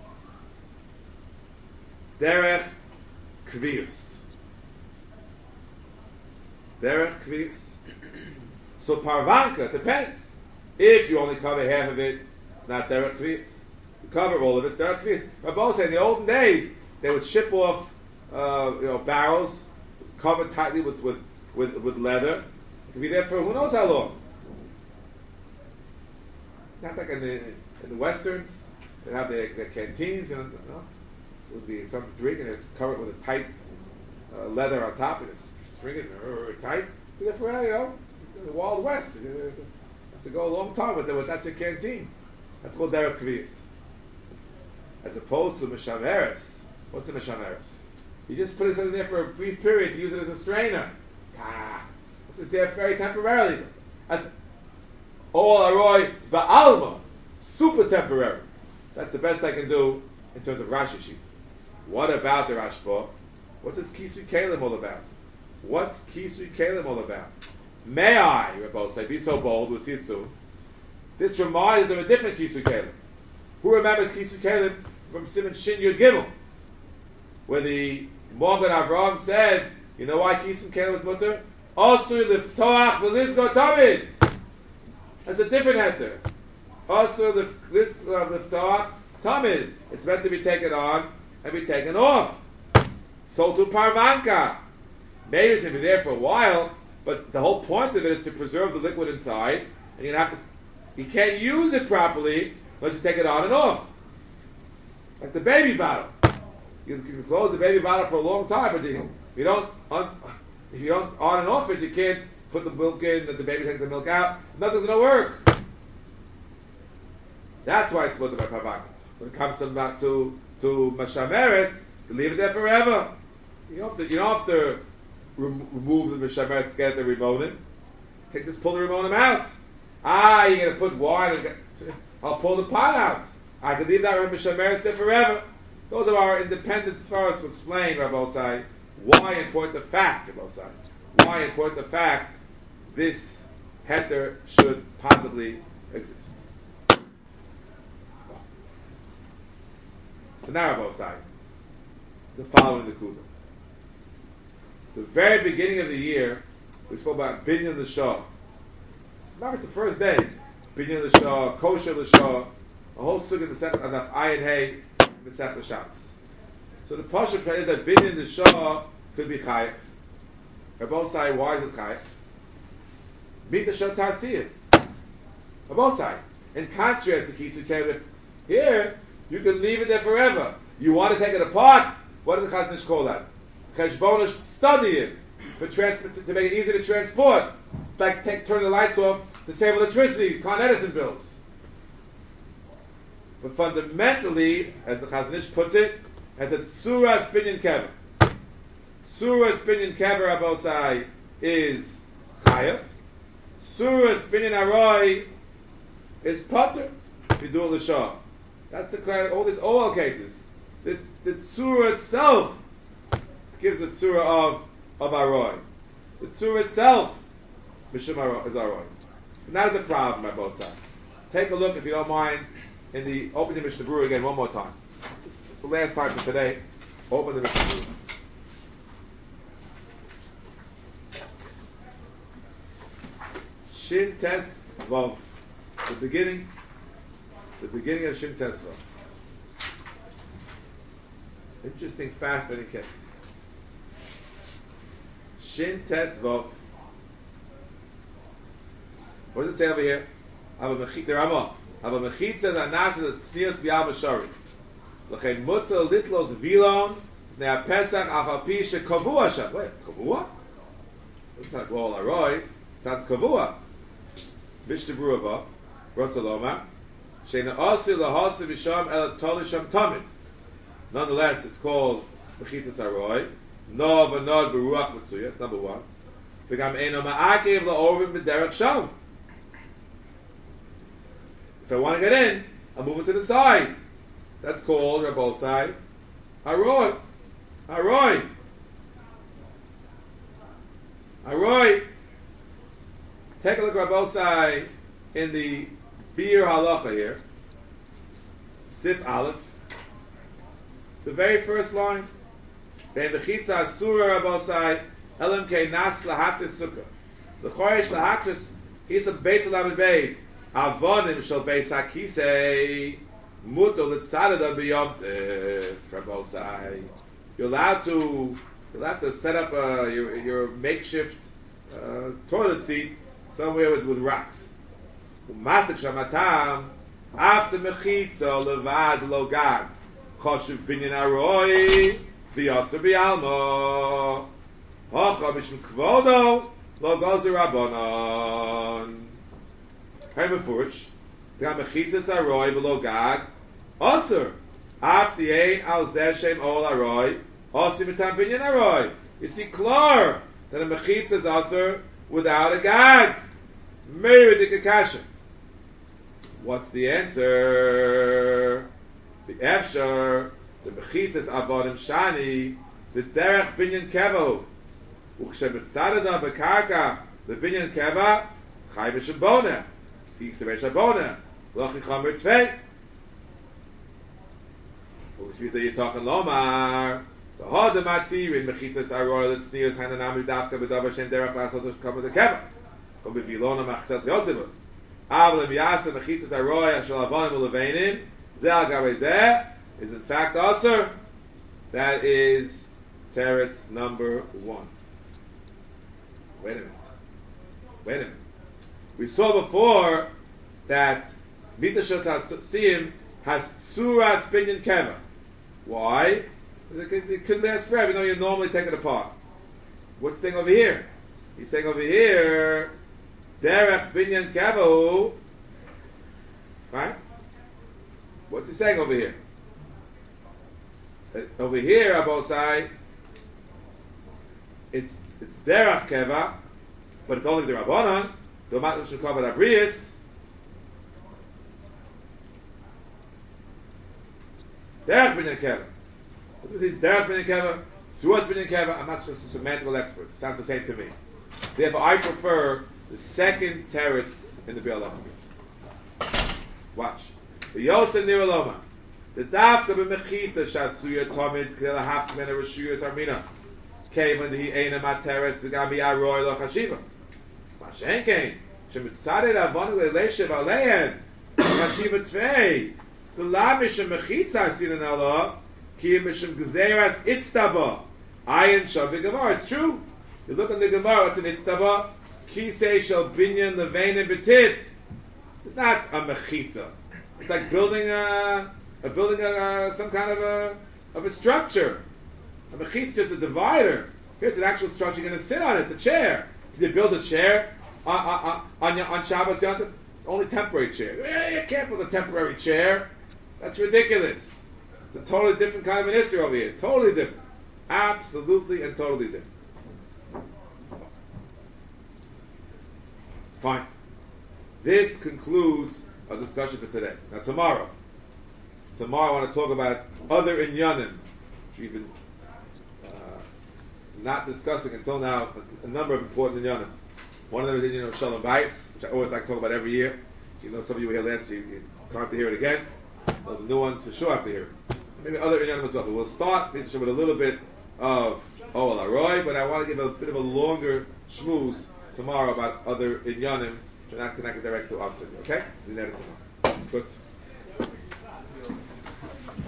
A: Derech Kvius. Derech Kvius. So Parvanka depends. If you only cover half of it, not Derech Kvius. You cover all of it, Derech Kvius. Rabbi said in the olden days they would ship off barrels covered tightly with leather. It could be there for who knows how long. Not like in the westerns, they have their canteens, it would be some drink and it's covered with a tight leather on top and it's string it tight. They're for the Wild West. You have to go a long time with that's your canteen. That's called Derech Kvius. As opposed to Mishameres. What's a Mishameres? You just put it in there for a brief period to use it as a strainer. It's just there very temporarily. All Aroi Ba'alma, super temporary. That's the best I can do in terms of Rashi sheet. What about the Rashba? What's this Kisui Kalim all about? What's Kisui Kalim all about? May I, Rabbi say, be so bold, we'll see it soon. This reminds us of a different Kisui Kalim. Who remembers Kisui Kalim from Simon Shin Yud Gimel? Where the Morgan Avraham said, you know why Kisui Kalim was mutter? Also, Liftoach V'Lizgo Tamid. That's a different heter. Also, the Liftoach Tamid. It's meant to be taken on and be taken off. So to Parvanka. maybe it's going to be there for a while, but the whole point of it is to preserve the liquid inside, and you can't use it properly unless you take it on and off. Like the baby bottle. You can close the baby bottle for a long time, but if you don't on and off it, you can't put the milk in, and the baby takes the milk out. Nothing's going to work. That's why it's mutter by Pavak. When it comes to Mashameres, you leave it there forever. You don't have to remove the Mashameres to get the Rimonim. Pull the Rimonim out. You're going to put wine, I'll pull the pot out. I can leave that Mashameres there forever. Those are our independent svaros to explain, Rabbi Osai, why in point of fact, Rabbi Osai, why in point of fact this heter should possibly exist. So now, Rabbi Osai, the following the Kudah. The very beginning of the year, we spoke about Binyan L'Shah. Remember the first day, Binyan L'Shah, Kosher L'Shah, a whole sukkah in the second of Ayin Hay, Masech Shabbos. So the Pasha is that Binyan L'Shah could be Chayiv. Rabbi Osai, why is it Chayiv? Meet the Shah Tarsiyah. Rabbi Osai. In contrast to Kisu Kevin, here, you can leave it there forever. You want to take it apart? What does the Chazon Ish call that? Cheshbonish study it to make it easy to transport. It's like turn the lights off to save electricity, Con Edison bills. But fundamentally, as the Chazon Ish puts it, as a Tzura Spinyan Kever. Tzura Spinyan Kever, Rabbi Osai, is Chayav. Tzura Spinyan Aroi is Potter. Bidul L'Shah. That's the all cases. The tzura itself gives the tzura of Aroi. The tzura itself, Mishum Aroi, is Aroi. And that is the problem by both sides. Take a look, if you don't mind, in the open the Mishnah Berurah again one more time. This is the last time for today. Open the Mishnah Berurah. Shin Tes Vav. The beginning of Shin Tes Vav. Interesting, fascinating case. Shin Tes Vav. What does it say over here? The Ramah. Ava mechitza anasa tznius b'al b'shari. L'chein mutter litlos vilon ne'ah pesach afal pi shekavua sham. Wait, kavua? It's not all aroi. Sounds kavua. Mishnah Berurah Rotzaloma. Sheina osi lahasi b'sham el tolisham tamid. Nonetheless, it's called mechitzas aroi. No v'nod b'ruach mitzuya. That's number one. V'gam eino ma'akev la'ovim b'derech sham. If I want to get in, I'll move it to the side. That's called Rabbi Osai Aroi. Aroi. Aroi. Take a look at Rabbi Osai in the Bir Halacha here. Sif Aleph. The very first line. Ben Bechitza Asura Rabbi Osai Elam Kei Nas Lahatis Sukkah. The Choresh Lahatis Isa Beis Lamed Beis. Avonim shall beis hakisei muto litzadada b'yom Rabbi Osai. You're allowed to set up your makeshift toilet seat somewhere with rocks. Umasik shamatam after mechitza levad lo gag choshev binyan aroi v'yasser b'alma hocha mishum kvodo lo gozer rabbanon. Hemefurish, the mechitzas aroi below gag, osir after ein al zeshem ol aroi, osir mitam binyan aroi. You see, clear that a mechitzas is osir without a gag. Meridikakasha. What's the answer? The efshar, the mechitzas avodim shani, the derech binyan kevo, uchshebetzadada bekarka, the binyan keva, chai v'shabona. Which means that you're talking Lomar. The Hodamati in Mechitas Arroy, let's near Hananami Dafka, but Dabashan Derek Lasos come with the Keva. Come with Vilona Machtas Yotim. Avlam Yasa Mechitas Arroy, and Shalavon Mulavainin. Zel Gavazeh is in fact Asr. That is Teretz number 1. Wait a minute. We saw before that Mita Shotat Siyim has Tsuras Binyan Keva. Why? It could last forever, even though you normally take it apart. What's he saying over here? He's saying over here, Derech Binyan Kevahu. Right? What's he saying over here? Over here, Abosai, it's Derech Keva, but it's only the Rabbanon. The Matam Shekavad Abrius. Derech Binyan Keva. What does it mean? Derech Binyan Keva, Suas Binyan Keva. I'm not just a semantical expert. It sounds the same to me. Therefore, I prefer the second teretz in the Biur Halacha. Watch. The Yosef Niraloma. The Dafka b'mechita shasuya tomid k'dela hafs mena reshuyas armina. Came when he ain't a materes v'gami aroy lo chashiva. Mashenkein shemitzaded avonu le'leshev aleihen chashiva tvei. The lamish mechitza sinan Allah ki mishum gzeras itztaba. Ayin shavi gemara. It's true. You look on the Gemara. What's an itztaba? Ki say shel binyan levein betit. It's not a mechitza. It's like building some kind of a structure. A mechitza is just a divider. Here it's an actual structure. You're going to sit on it. It's a chair. If you build a chair on Shabbos Yontif, it's only temporary chair. You can't build a temporary chair. That's ridiculous. It's a totally different kind of an issue over here. Totally different. Absolutely and totally different. Fine. This concludes our discussion for today. Now tomorrow I want to talk about other inyanim, which we've been not discussing until now, a number of important inyanim. One of them is the inyan of Shalom Bayis, which I always like to talk about every year. You know, some of you were here last year, it's time to hear it again. Those are new ones for sure have to hear it. Maybe other inyanim as well, but we'll start with a little bit of Oel Aroy, but I want to give a bit of a longer shmooze tomorrow about other inyanim which are not connected directly to us. Okay? Do that tomorrow. Good.